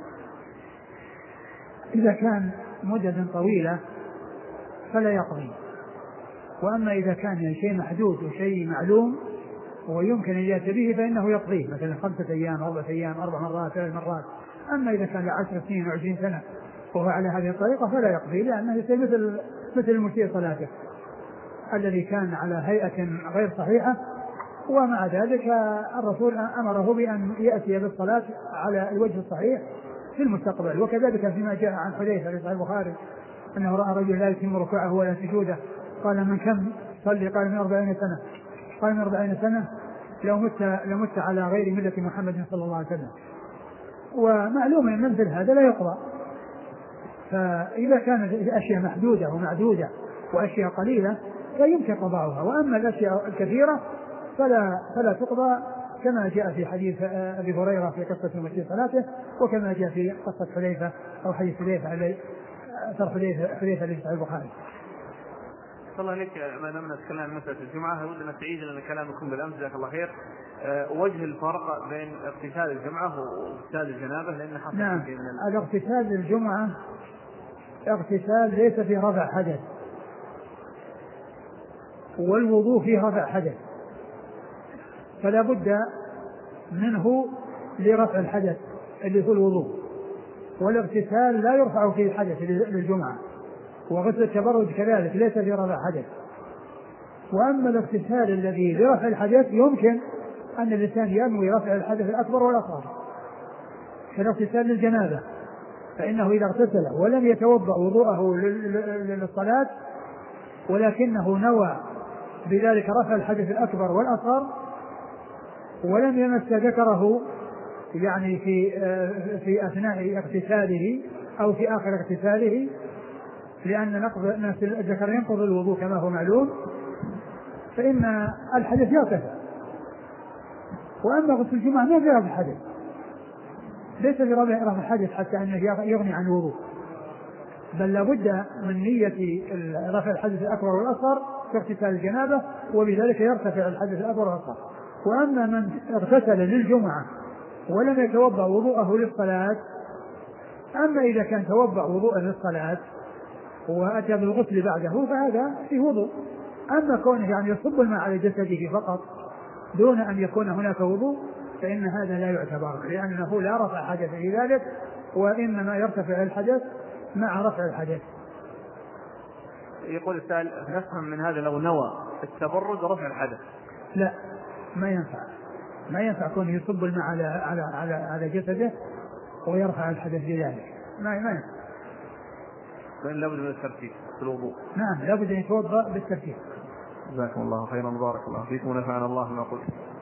إذا كان مدة طويلة فلا يقضي، وأما إذا كان شيء محدود وشيء معلوم ويمكن أن يأتي به فإنه يقضيه، مثلا 5 أيام 4 أيام 4 مرات 3 مرات. أما إذا كان 10 سنين و20 سنة وهو على هذه الطريقة فلا يقضي، لأنه يصير مثل المسيء صلاته الذي كان على هيئة غير صحيحة، ومع ذلك الرسول أمره بأن يأتي بالصلاة على الوجه الصحيح في المستقبل. وكذلك فيما جاء عن حذيفة في صحيح البخاري أنه رأى رجل لا يتم ركوعه ولا سجوده، قال من كم صلي؟ قال من 40 سنة. قال من 40 سنة لو مت على غير ملة محمد صلى الله عليه وسلم. ومعلوم أن مثل هذا لا يقضى. فإذا كانت أشياء محدودة ومعدودة وأشياء قليلة فيمكن قضاؤها، وأما الأشياء الكثيرة فلا تقضى، كما جاء في حديث أبي هريرة في قصة مسيء صلاته، وكما جاء في قصة حذيفة أو حديث حذيفة حذيفة في البخاري. صلى الله عليك. ما دمنا نتكلم عن مسألة الجمعة ودنا نستعيد لنا كلامكم بالأمس جزاك الله خير. وجه الفرق بين اغتسال الجمعة واغتسال الجنابة، لأن حصل نعم. الاغتسال الجمعة اغتسال ليس فيه رفع حدث، والوضوء فيه رفع حدث، فلا بد منه لرفع الحدث اللي هو الوضوء. والاغتسال لا يرفع فيه الحدث للجمعة، وغسل التبرد كذلك ليس فيه رفع حدث. وأما الاغتسال الذي لرفع الحدث يمكن أن الإنسان ينوي رفع الحدث الأكبر والأصغر، كالاغتسال للجنابة، فإنه إذا اغتسل ولم يتوضأ وضوءه للصلاة ولكنه نوى بذلك رفع الحدث الأكبر والأصغر ولم يمس ذكره يعني في أثناء اغتساله أو في آخر اغتساله، لأن نقض الذكر ينقض الوضوء كما هو معلوم، فإن الحدث يرتفع. وأما غسل الجمعة ما في رفع الحدث، ليس في رفع الحدث حتى أنه يغني عن الوضوء، بل لابد من نية رفع الحدث الأكبر والأصغر في اغتسال الجنابة، وبذلك يرتفع الحدث الأكبر والأصغر. وأما من اغتسل للجمعة ولم يتوضأ وضوءه للصلاة، أما إذا كان توضأ وضوءه للصلاة وأتى بالغسل بعده فهذا في وضوء. أما كونه يعني يصب الماء على جسده فقط دون أن يكون هناك وضوء فإن هذا لا يعتبر، لأنه لا رفع حدث في ذلك، وإنما يرتفع الحدث مع رفع الحدث. يقول السائل نفهم من هذا لو نوى التبرد ورفع الحدث؟ لا، ما ينفع كونه يصب الماء على جسده ويرفع الحدث بذلك ما ينفع. لابد من الترتيب في الوضوء. نعم لابد أن يتوضأ بالترتيب. جزاكم الله خيرا، بارك الله فيكم ونفعنا الله ما قلت.